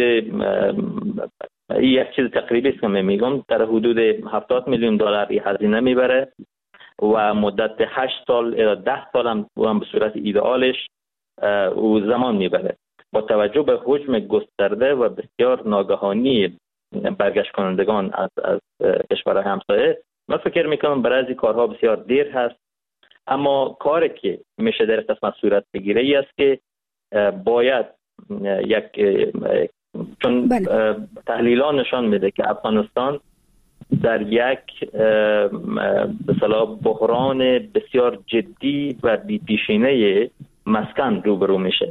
یک چیز تقریبی است که میگم در حدود هفتاد میلیون دلار هزینه میبره و مدت هشت سال الی ده سال هم به صورت ایدئالش او زمان میبره. با توجه به حجم گسترده و بسیار ناگهانی برگشت کنندگان از از کشورهای همسایه، من فکر میکنم برای از این کارها بسیار دیر هست. اما کاری که میشه در قسمت صورت بگیره ای است که باید یک چون تحلیلان نشان میده که افغانستان در یک به اصطلاح بحران بسیار جدی و بی‌پیشینه مسکن روبرو میشه.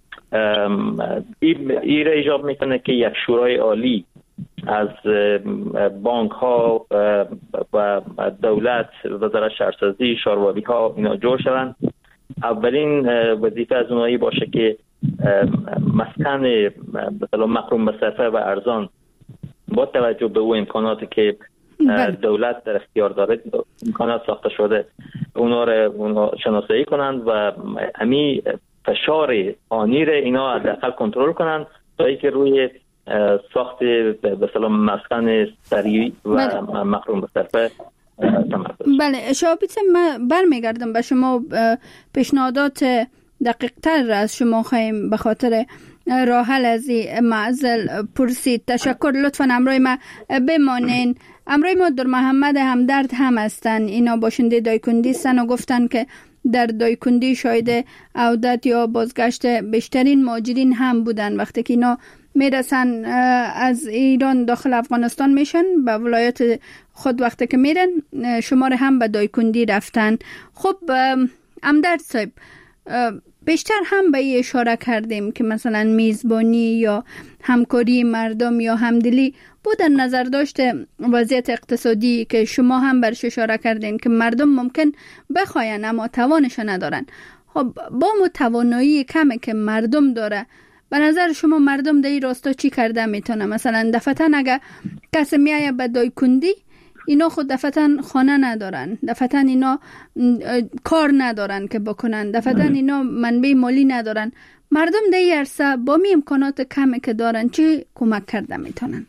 این را ایجاب میکنه که یک شورای عالی از بانک ها و دولت، وزارت شهرسازی، شاروابی ها اینا جور شوند. اولین وظیفه از اونایی باشه که مسکن مثلا محروم به صرفه و ارزان با توجه به او امکاناتی که دولت در اختیار داره، امکانات ساخته شده، اونا رو اونا شناسایی کنند و امی فشار آنی رو اینا حداقل کنترل کنند تا اینکه روی ساخت به اصطلاح مسکن سریع و محروم به صرفه تمرکز. بله شابیت، من برمیگردم به شما، پیشنهادات دقیق تر از شما خواهیم به خاطر راه حل از این معضل پرسید. تشکر، لطفا همراه ما بمانین. همراه ما در محمد همدرد هم هستن، اینا باشنده دایکندی هستن و گفتن که در دایکندی شاید عودت یا بازگشت بیشترین مهاجرین هم بودن وقتی که اینا میرسن از ایران داخل افغانستان میشن به ولایت خود، وقتی که میرن شماره هم به دایکندی رفتن. خب همدرد صاحب، بیشتر هم به این اشاره کردیم که مثلا میزبانی یا همکاری مردم یا همدلی بود در نظر داشته وضعیت اقتصادی که شما هم برش اشاره کردین که مردم ممکن بخواین اما توانش ندارن. خب با متوانایی کمی که مردم داره، به نظر شما مردم در این راستا چی کرده میتونه؟ مثلا دفعتا اگه کسی میایه به دایکندی، اینا خود دفعتا خانه ندارن، دفعتا اینا کار ندارن که بکنن، دفعتا اینا منبع مالی ندارن. مردم در این عرصه با می امکانات کمی که دارن چی کمک کرده میتونن؟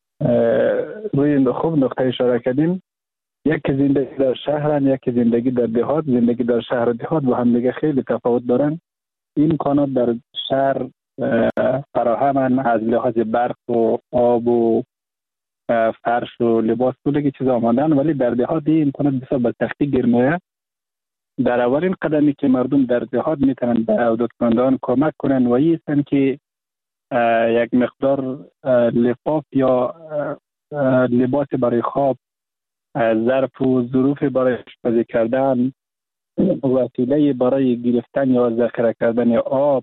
روی این خوب نقطه اشاره کردیم. یکی زندگی در شهرن، یکی زندگی در دهات. زندگی در شهر و دهات با هم دیگه خیلی تفاوت دارن. این امکانات در شهر فراهمن از لحاظ برق و آب و فرش و لباس کلی چیز آمادن، ولی در دهات این امکانات بسیار به سختی گیر میاد. در اولین قدمی که مردم در دهات میتونن به عودت کنندگان کمک کنن و این هستن که یک مقدار لفاف یا لباس برای خواب، ظرف و ظروف برای آشپزی کردن، وسیله برای گرفتن یا ذخیره کردن آب،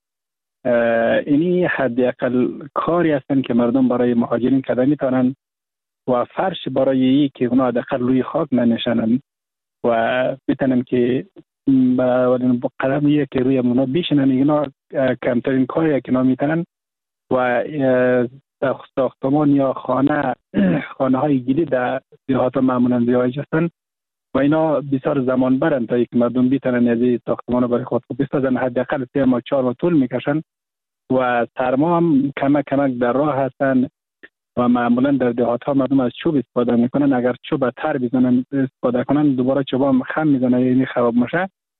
اینی حداقل کاری هستن که مردم برای مهاجرین کردن میتونن و فرش برای ای که اونا حداقل روی خاک ننشنن و میتونن که با قدم یک که روی اونا بیشنن. اینا کمترین کاری که اونا میتونن و ساختمان یا خانه خانه های گلی در دهات معمولا زیایش هستن و اینا بسیار زمان برن تا یک مردم بیتونن از این ساختمان برای خود خوب بسازن. حداقل سه ماه چهار ماه طول میکشن و سرما هم کمک کمک در راه هستن و معمولا در دهات ها مردم از چوب استفاده میکنن. اگر چوب تر بزنن استفاده کنن دوباره چوب هم خم میزنه یعنی خراب میشه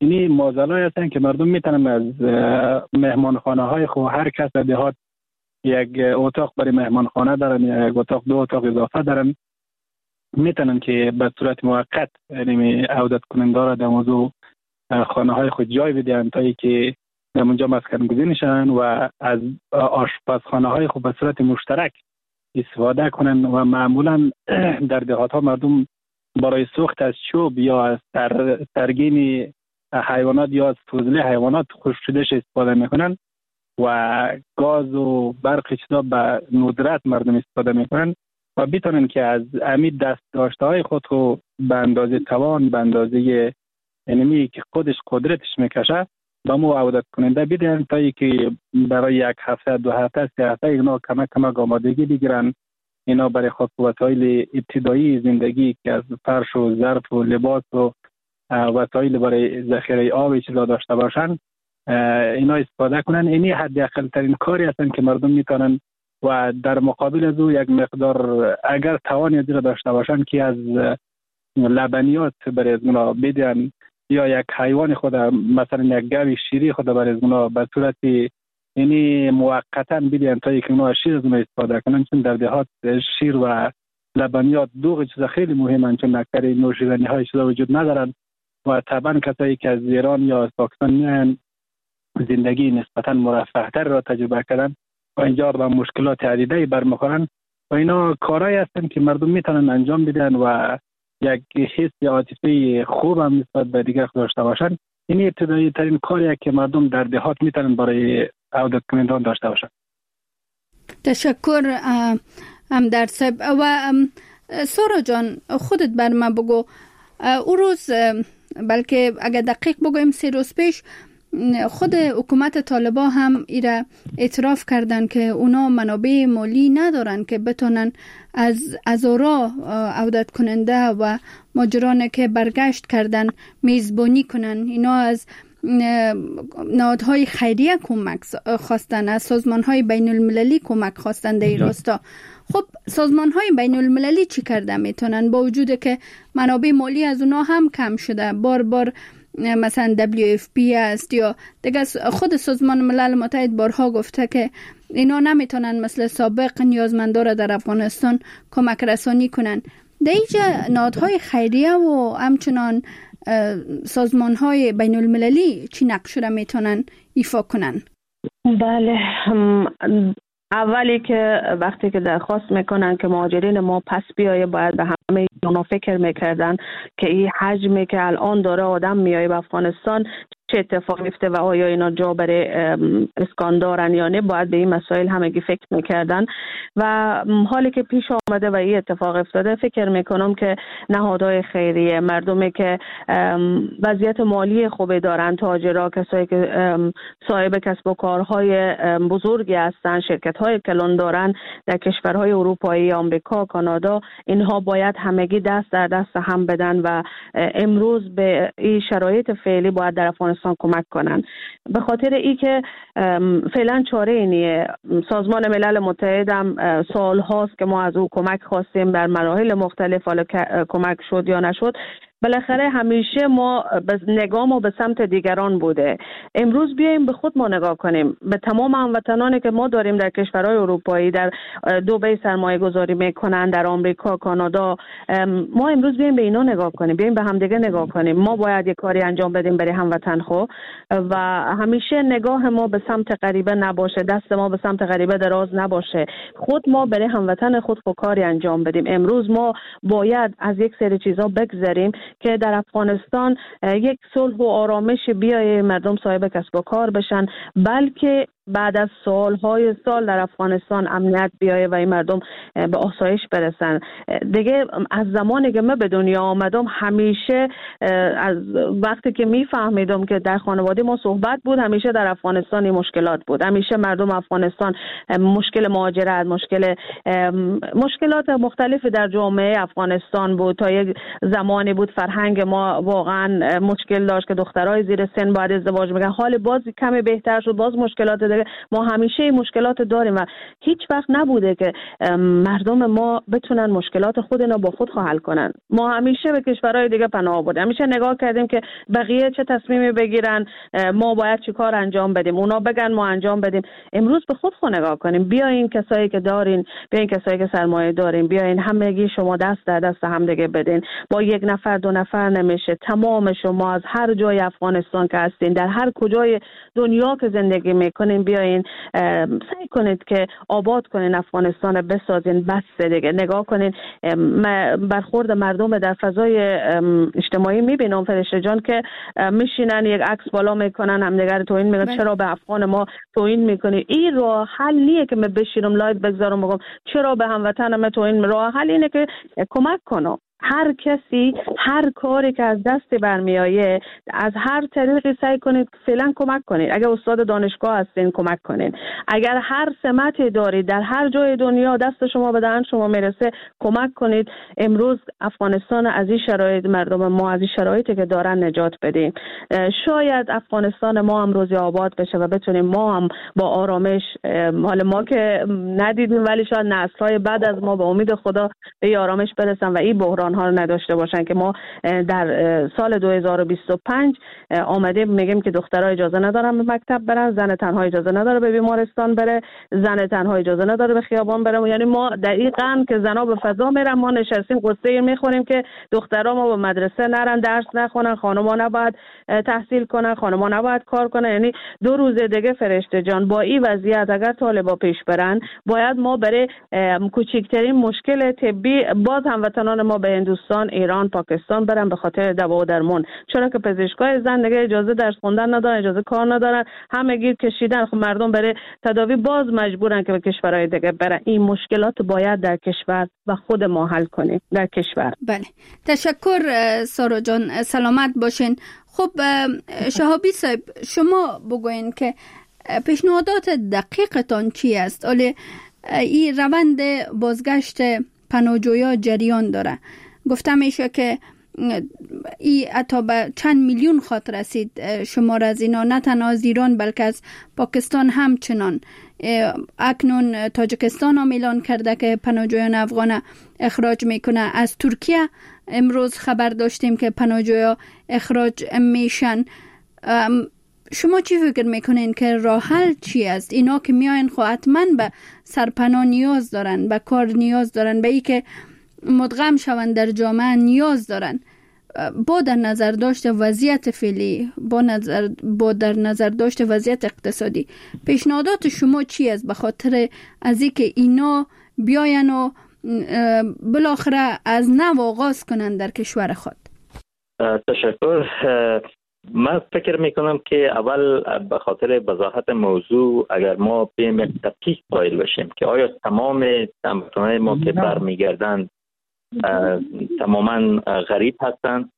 اینی معضلای هستن که مردم میتونن از مهمانخانه های خو هر کس در دهات یک اتاق برای مهمانخانه دارن یا یک اتاق دو اتاق اضافه دارن، میتونن که به صورت موقت یعنی عودت کننده را در موضوع خانه های خود جای بدهند تا ای که در اونجا مسکن گزین شن و از آشپزخانه های خود به صورت مشترک استفاده کنن. و معمولا در دهات ها مردم برای سوخت از چوب یا از تر، ترگین حیوانات یا از فضله حیوانات خشک شدهش استفاده میکنن و گاز و برق چیزا به ندرت مردم استفاده میکنن و بیتونن که از امید دست داشته های خود رو به اندازه توان، به اندازه اینمی که خودش قدرتش میکشه با مو عودت کننده بیدن تا ای که برای یک هفته دو هفته سه هفته اینا کمک کمک آمادگی بگیرن. اینا برای خود وسایل ابتدایی زندگی که از فرش و ظرف و لباس و وسایل برای ذخیره آب چیزا داشته باشن اینا استفاده کنن. اینی حداقل ترین کاری هستن که مردم میتونن و در مقابل از او یک مقدار اگر توان یادی را داشته باشن که از لبنیات برای از اونا بدن یا یک حیوان خود مثلا یک گوی شیری خود برای از اونا به صورت یعنی موقتا بدن تا یک اونا شیر از اونا استفاده کنن، چون در دهات شیر و لبنیات دو چیز خیلی مهمن چون اکثر نوشیدنی های چیزا وجود ندارن و طبعا کسایی که از ایران یا از پاکستان میان زندگی نسبتا مرفه‌تر را تجربه کردن و اینجا با مشکلات عدیده برمیخورن و اینا کارهایی هستن که مردم میتونن انجام بدن و یک حس عاطفی خوب هم نسبت به دیگر داشته باشن. این ابتدایی ترین کاریه که مردم در دهات میتونن برای عودت کنندگان داشته باشن. تشکر هم در صاحب. و سارا جان خودت بر ما بگو، او روز بلکه اگر دقیق بگویم سه روز پیش خود حکومت طالبان هم ایره اعتراف کردن که اونا منابع مالی ندارن که بتونن از ازورا عودت کننده و ماجران که برگشت کردن میزبانی کنن. اینا از نهادهای خیریه کمک خواستن، از سازمانهای بین المللی کمک خواستن در این راستا. خب سازمانهای بین المللی چی کرده میتونن با وجود که منابع مالی از اونا هم کم شده؟ بار بار مثلا دبلیو اف پی است یا دیگه خود سازمان ملل متحد بارها گفته که اینا نمیتونن مثل سابق نیازمندا را در افغانستان کمک رسانی کنن. در اینجا نهادهای خیریه و همچنان سازمانهای بین المللی چی نقش را میتونن ایفا کنن؟ بله، اولی که وقتی که درخواست میکنن که مهاجرین ما پس بیایه باید به همه اونا فکر میکردن که این حجمی که الان داره آدم میایه به افغانستان چه اتفاق میفته و آیا اینا جا برای اسکان دارن یا نه، باید به این مسائل همگی فکر میکردن. و حالی که پیش آمده و این اتفاق افتاده فکر میکنم که نهادهای خیریه، مردمی که وضعیت مالی خوبی دارن، تاجرها، کسایی که صاحب کسب و کارهای بزرگی هستن، شرکت‌های کلان دارن در کشورهای اروپایی، آمریکا، کانادا، اینها باید همگی دست در دست هم بدن و امروز به این شرایط فعلی باید در افغانستان کمک کنن. به خاطر ای که فعلا چاره اینیه. سازمان ملل متحد هم سال هاست که ما از او کمک خواستیم در مراحل مختلف، حالا کمک شد یا نشد. بالاخره همیشه ما نگاه ما به سمت دیگران بوده. امروز بیاییم به خود ما نگاه کنیم، به تمام هموطنانی که ما داریم در کشورهای اروپایی، در دبی سرمایه گذاری میکنن، در آمریکا، کانادا. ما امروز بیاییم به اینا نگاه کنیم، بیاییم به همدیگه نگاه کنیم. ما باید یک کاری انجام بدیم برای هموطن خو و همیشه نگاه ما به سمت غریبه نباشه، دست ما به سمت غریبه دراز نباشه. خود ما برای هموطن خود خو کاری انجام بدیم. امروز ما باید از یک سری چیزا بگذریم که در افغانستان یک صلح و آرامش بیایه، مردم صاحب کسب و کار بشن، بلکه بعد از سالهای سال در افغانستان امنیت بیایه و این مردم به آسایش برسن. دیگه از زمانی که من به دنیا آمدم همیشه از وقتی که میفهمیدم که در خانواده ما صحبت بود، همیشه در افغانستان این مشکلات بود. همیشه مردم افغانستان مشکل مهاجرت، مشکل مشکلات مختلف در جامعه افغانستان بود. تا یک زمانی بود فرهنگ ما واقعا مشکل داشت که دخترای زیر سن باید ازدواج میکنن. حال باز کمی بهتر شد، باز مشکلات دیگه ما همیشه مشکلات داریم و هیچ وقت نبوده که مردم ما بتونن مشکلات خودنا با خود حل کنن. ما همیشه به کشورهای دیگه پناه آوردیم، همیشه نگاه کردیم که بقیه چه تصمیمی بگیرن ما باید چی کار انجام بدیم، اونا بگن ما انجام بدیم. امروز به خود خود نگاه کنیم، بیاین کسایی که دارین، بیاین کسایی که سرمایه دارین، بیاین همگی شما دست در دست هم دیگه بدین. با یک نفر دو نفر نمیشه. تمام شما از هر جای افغانستان که هستین، در هر کجای دنیا که زندگی میکنین، بیاین سعی کنید که آباد کنین افغانستان، بسازین. بس دیگه نگاه کنین برخورد مردم در فضای اجتماعی میبینم فرشته جان که میشینن یک عکس بالا میکنن، همدیگر توهین میکنن. چرا به افغان ما توهین میکنی؟ این راه حل نیه که من بشینم لایت بگذارم بگم چرا به هموطنم توهین. راه حل اینه که کمک کنم. هر کسی هر کاری که از دست برمیایه از هر طریقی سعی کنید فعلا کمک کنید. اگر استاد دانشگاه هستین کمک کنید، اگر هر سمتی دارید در هر جای دنیا دست شما به دهن شما میرسه کمک کنید. امروز افغانستان از این شرایط، مردم ما از این شرایطی که دارن نجات بدیم. شاید افغانستان ما هم روزی آباد بشه و بتونیم ما هم با آرامش، حال ما که ندیدیم ولی شاید نسل‌های بعد از ما به امید خدا به آرامش برسن و این بحران ها رو نداشته باشن که ما در سال دو هزار و بیست و پنج آمده میگیم که دخترها اجازه ندارن به مکتب برن، زن تنها اجازه نداره به بیمارستان بره، زن تنها اجازه نداره به خیابان بره. یعنی ما در این قرن که زنا به فضا میرن ما نشستیم قصه میخوریم که دخترها ما به مدرسه نرن، درس نخونن، خانم‌ها نباید تحصیل کنن، خانم‌ها نباید کار کنن. یعنی دو روز دیگه فرشته جان با این وضعیت اگر طالبا پیش برن باید ما برای کوچکترین مشکل طبی باز هموطنان ما به هندوستان، ایران، پاکستان برن به خاطر دوا و درمان. چرا که پزشکای زن دیگه اجازه درس خوندن ندارن، اجازه کار ندارن، همه گیر کشیدن. خب مردم برای تداوی باز مجبورن که به کشورهای دیگه برن. این مشکلات باید در کشور و خود ما حل کنیم در کشور. بله، تشکر سارا جان، سلامت باشین. خب شهابی صاحب، شما بگوین که پیشنهادات دقیقتان چی است؟ اولی این روند بازگشت پناهجویا جریان داره. گفته میشه که ای حتی به چند میلیون خط رسید شمار از اینا، نه تنها از ایران بلکه از پاکستان همچنان. اکنون تاجیکستان هم اعلان کرده که پناهجویان افغان اخراج میکنه. از ترکیه امروز خبر داشتیم که پناهجویا اخراج میشن. شما چی فکر میکنین که راه حل چی است؟ اینا که میاین خب حتما به سرپناه نیاز دارن، به کار نیاز دارن، به ای که مدغم شوند در جامعه نیاز دارن. با در نظر داشت وضعیت فعلی، با نظر با در نظر داشت وضعیت اقتصادی، پیشنهادات شما چی است به خاطر از اینکه اینا بیاین و بالاخره از نو آغاز کنن در کشور خود؟ تشکر. من فکر میکنم که اول به خاطر وضاحت موضوع اگر ما بیم یک تحقیق قائل بشیم که آیا تمام هموطنان ما که برمیگردند تماما غریب هستند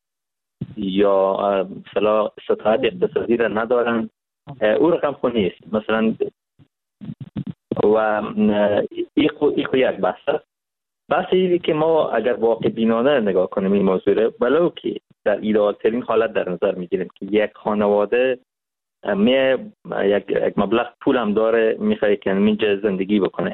یا مثلا استطاعت اقتصادی را ندارند، او رقم خود نیست. مثلا و این خود یک بحث است. بحث اینه که ما اگر واقع بینانه نگاه کنیم این موضوع را، ولو که در ایدئال ترین حالت در نظر میگیریم که یک خانواده می یک, یک مبلغ پول هم داره میخواد که اینجا زندگی بکنه،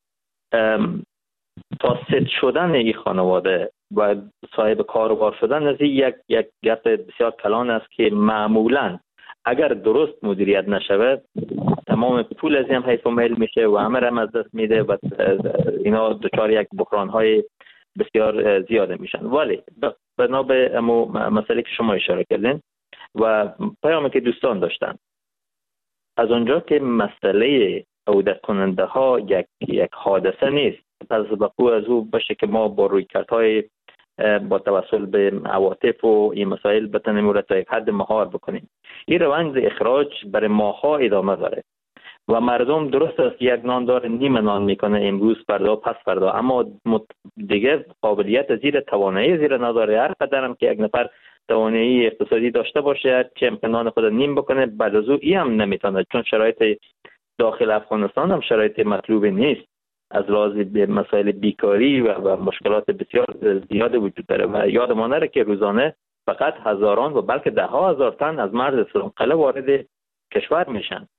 تا ست شدن این خانواده و صاحب کاروبار شدن از یک یک گپ بسیار کلان است که معمولا اگر درست مدیریت نشود تمام پول از این حیث و میل میشه و همه رم از دست میده و اینا دچار یک بحران های بسیار زیاده میشن. ولی بنا به مسئله که شما اشاره کردین و پیامی که دوستان داشتن، از اونجا که مسئله عودت کننده ها یک یک حادثه نیست، پس بقو از او باشه که ما با رویکردهای با توسل به عواطف و این مسائل بتونیم را تا یک حد مهار بکنیم. این روند اخراج برای ماها ادامه داره و مردم درست است یک نان داره نیم نان میکنه امروز فردا پس فردا، اما دیگه قابلیت زیر توانایی زیر نداره. هر قدر هم که یک نفر توانایی اقتصادی داشته باشه چه امکانات خود نیم بکنه بعد از او ای هم نمیتونه، چون شرایط داخل افغانستان هم شرایط مطلوب نیست. از لحاظ مسائل بیکاری و, و مشکلات بسیار زیاد وجود داره و یادمان نره که روزانه فقط هزاران و بلکه ده ها هزار تن از مرز سرمقله وارد کشور میشن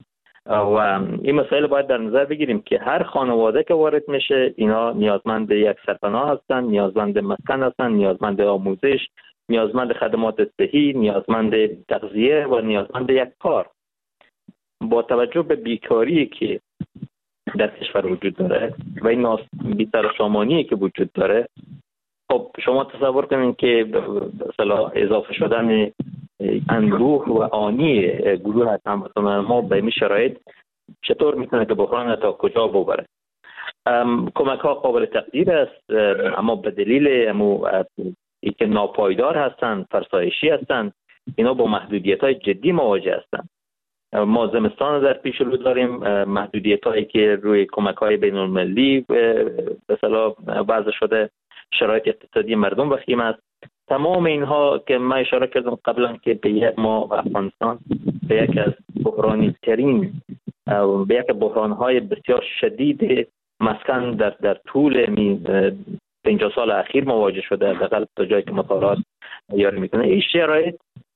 و این مسائل باید در نظر بگیریم که هر خانواده که وارد میشه اینا نیازمند یک سرپناه هستن، نیازمند مسکن هستن، نیازمند آموزش، نیازمند خدمات صحی، نیازمند تغذیه و نیازمند یک کار. با توجه به بیکاری که در کشور وجود داره و این بی‌سرسامانی که وجود داره، خب شما تصور کنید که مثلا اضافه شدن اندوه و آنی گروه از هموطنان ما به این شرایط چطور میتونه که بحران تا کجا ببره. کمک ها قابل تقدیر است، اما به دلیل امو اینکه ناپایدار هستند، فرسایشی هستند، اینا با محدودیت های جدی مواجه هستند. ما زمستان در پیش رو داریم، محدودیت هایی که روی کمک های بین المللی به اصطلاح وضع شده، شرایط اقتصادی مردم وخیم است. تمام اینها که من اشاره کردم قبلا که به یک ما افغانستان به یک از بحرانی ترین به یک بحران های بسیار شدید مسکن در در طول پنجاه سال اخیر مواجه شده، حداقل تا جایی که مطالعات یاری میکنه. این شرایط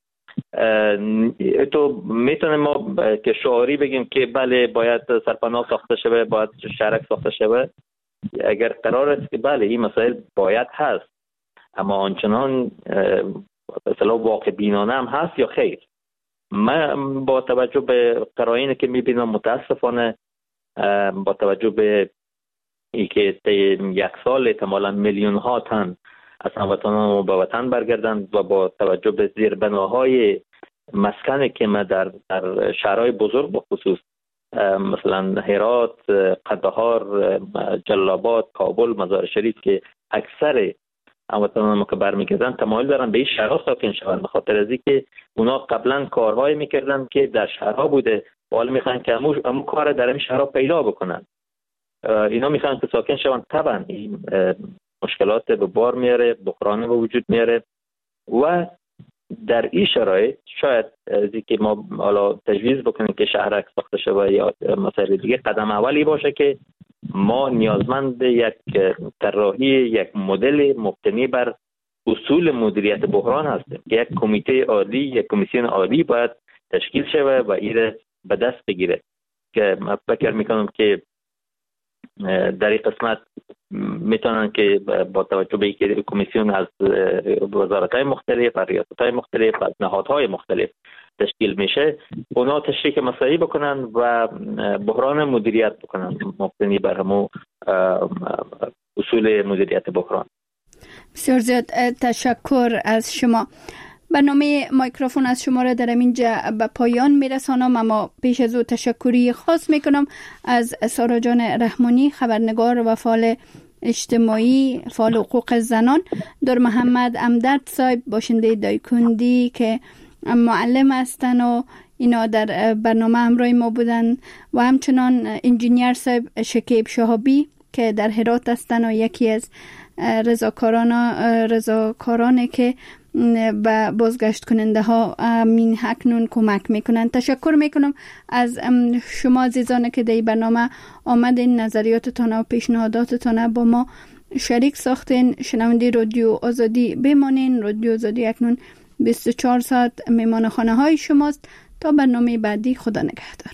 تو میتونه ما که شعاری بگیم که بله باید سرپناه ساخته شده، باید شهرک ساخته شده. اگر قرار است که بله این مسائل باید هست، اما آنچنان مثلا واقع بینانه هم هست یا خیر؟ من با توجه به قرائنی که میبینم متاسفانه، با توجه به اینکه یک سال احتمالاً میلیون ها تن از هموطنان به وطن برگردند و با توجه به زیربناهای مسکن که ما در در شهرهای بزرگ به خصوص مثلا هرات، قندهار، جلال آباد، کابل، مزار شریف که اکثر هموطنان ما که برمیگردن تمایل دارن به این شهرها ساکن شوند، به خاطر از اینکه اونا قبلا کارهایی میکردن که در شهرها بوده و حالا میخوان که همون همون کار در این شهرها پیدا بکنن. اینا میخوان که ساکن شوند. طبعا این مشکلات به بار میاره، بحران به وجود میاره و در این شرایط شاید از اینکه ما حالا تجویز بکنیم که شهرک ساخته شود یا مسائل دیگه، قدم اولی باشه که ما نیازمند یک طراحی یک مدل مبتنی بر اصول مدیریت بحران هستیم که یک کمیته عالی، یک کمیسیون عالی باید تشکیل شود و این به دست بگیره که من فکر میکنم که در این قسمت میتونن که با توجه به اینکه کمیسیون از وزارت‌های مختلف، ریاست‌های مختلف، از نهادهای مختلف تشکیل میشه، اونا تشریح مسائل بکنن و بحران مدیریت بکنن مبتنی بر همون اصول مدیریت بحران. بسیار زیاد تشکر از شما. برنامه مایکروفون از شما را در اینجا به پایان میرسانم، اما پیش از او تشکری خاص میکنم از سارا جان رحمانی، خبرنگار و فعال اجتماعی، فعال حقوق زنان، در محمد امداد صاحب باشنده دایکندی که معلم هستن و اینا در برنامه همراه ما بودن، و همچنان انجینیر صاحب شکیب شهابی که در هرات هستن و یکی از رضاکاران رضاکارانه که به بازگشت کننده ها من اکنون کمک میکنن. تشکر میکنم از شما عزیزان که در برنامه آمدین، نظریاتتان و پیشنهاداتتان با ما شریک ساختین. شنونده رادیو آزادی بمانین. رادیو آزادی اکنون بیست و چهار ساعت میمان خانه های شماست. تا برنامه بعدی، خدا نگهدار.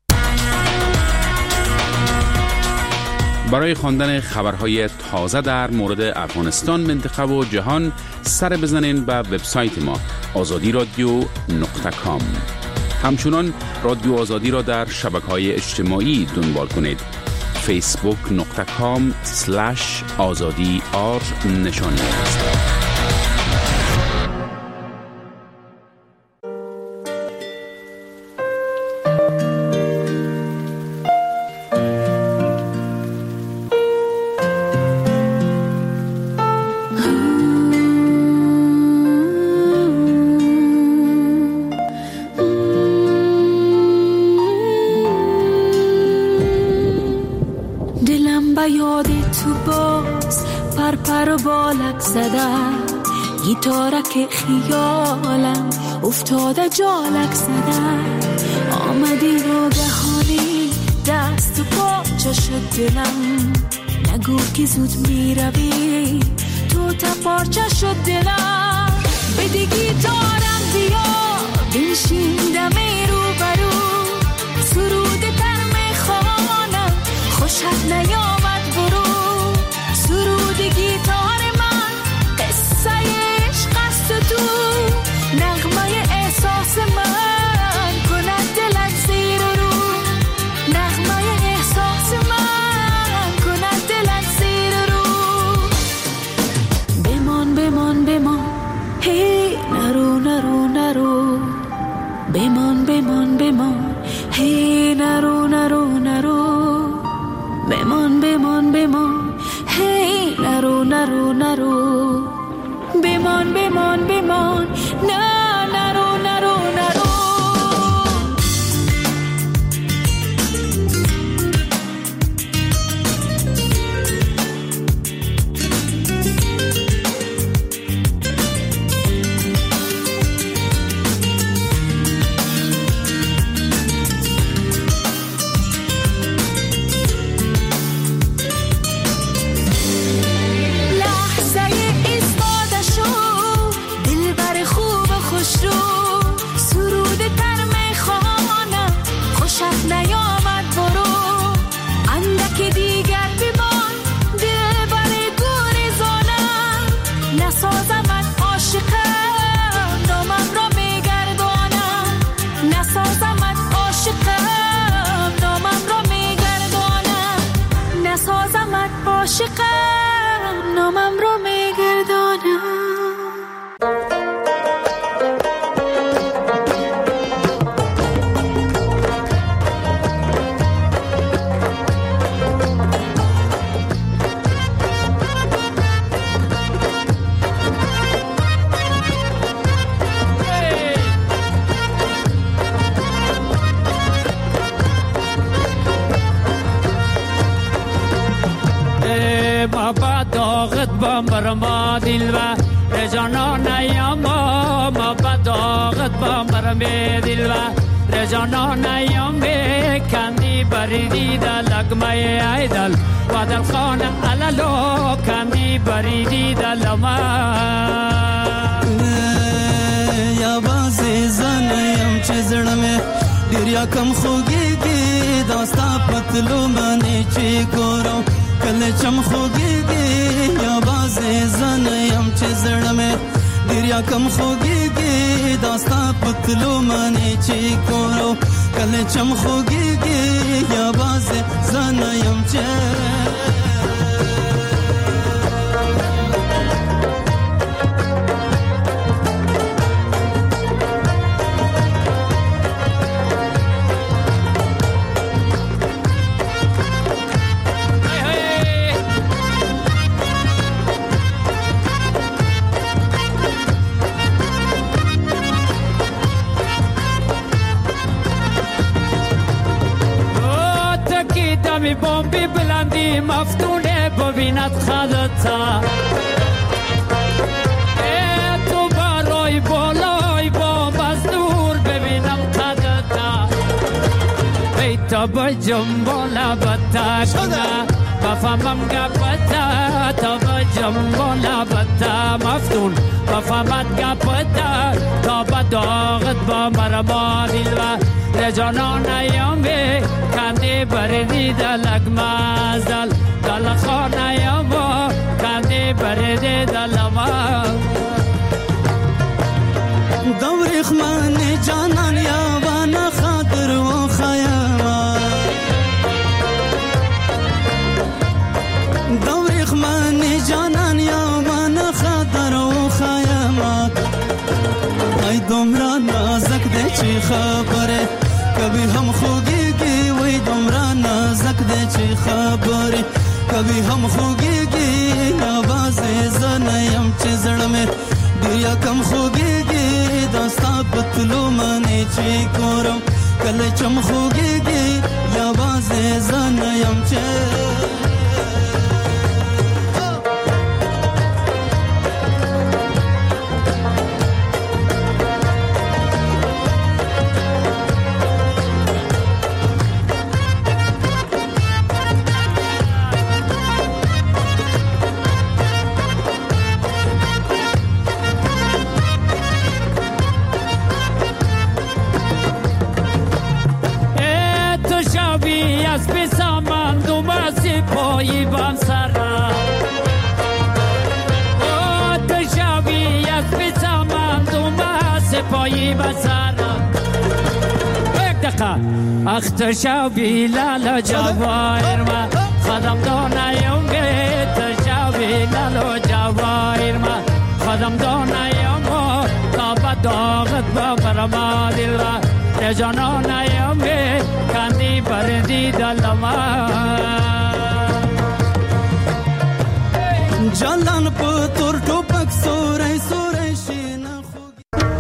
برای خواندن خبرهای تازه در مورد افغانستان، منطقه و جهان سر بزنین به وبسایت ما آزادی رادیو نقطه کام. همچنان رادیو آزادی را در شبکه‌های اجتماعی دنبال کنید. فیسبوک نقطه کام سلش آزادی آر نشانی است. گیتارک خیالم افتاده جالک زده، آمدی ناگهانی دست و پاچه شد دلم، نگو که زود می روی تو تپارچه شد دلم، بده گیتارم بیا بنشین دمی رو برو، سرود بمان بمان بمان هی نرو نرو نرو بمان بمان بمان هی نرو نرو نرو بمان بمان بمان نه نرو نرو نرو عاشقم نامم رو میگردانم برما دل و رجانا نیاما ما بداغت با مرمی دل و رجانا نیام کندی بریدی دلگ می ایدل و دل خان علالو کندی بریدی دل ما یا بازی زنیم چه زرمه دریا کم خوگی گی داستا پتلو منی چی گورو کل چم خوگی گی یا بازی زنیم چه زرمه دریا کم خوگی گی داستا پتلو منی چی گورو کل چم خوگی گی یا بازی زنیم چه می بومبی بلندی مفتونه ببیند خدتا تو برای بالای بوم از دور ببینم خدتا ای تا با جنبالا بتاشنا بفهمم گپتا تا با جنبالا بتا مفتون بفهمت گپتا تا با داغت با مرما دل و رجانا نیامه کندی بردی دلگ مازدل دل خان نیامه کندی بردی دل ما دوریخ من جانان یاوان خاطر و خیاما دوریخ من جانان یاوان خاطر و خیاما ای دمران نازک ده چی خبره کبھی ہم خوگی گی وی دمران نازک دے چی خبری کبھی ہم خوگی گی آواز زنیم چی زڑ میں دیا کم خوگی گی داستا پتلو منی چی کورم کل چم خوگی گی آواز زنیم چی پایی بام سرا او تشاوی از بیزمان دوما سپایی بام سرا یک دقیقه اخ تشاوی لالا جواهر ما خدم دانایم گه تشاوی لالا جواهر ما خدم دانایم تا با داغت با برما دل و رجانا نیامه کندی بردی دلما جلان پتور ټوپک سورای سورای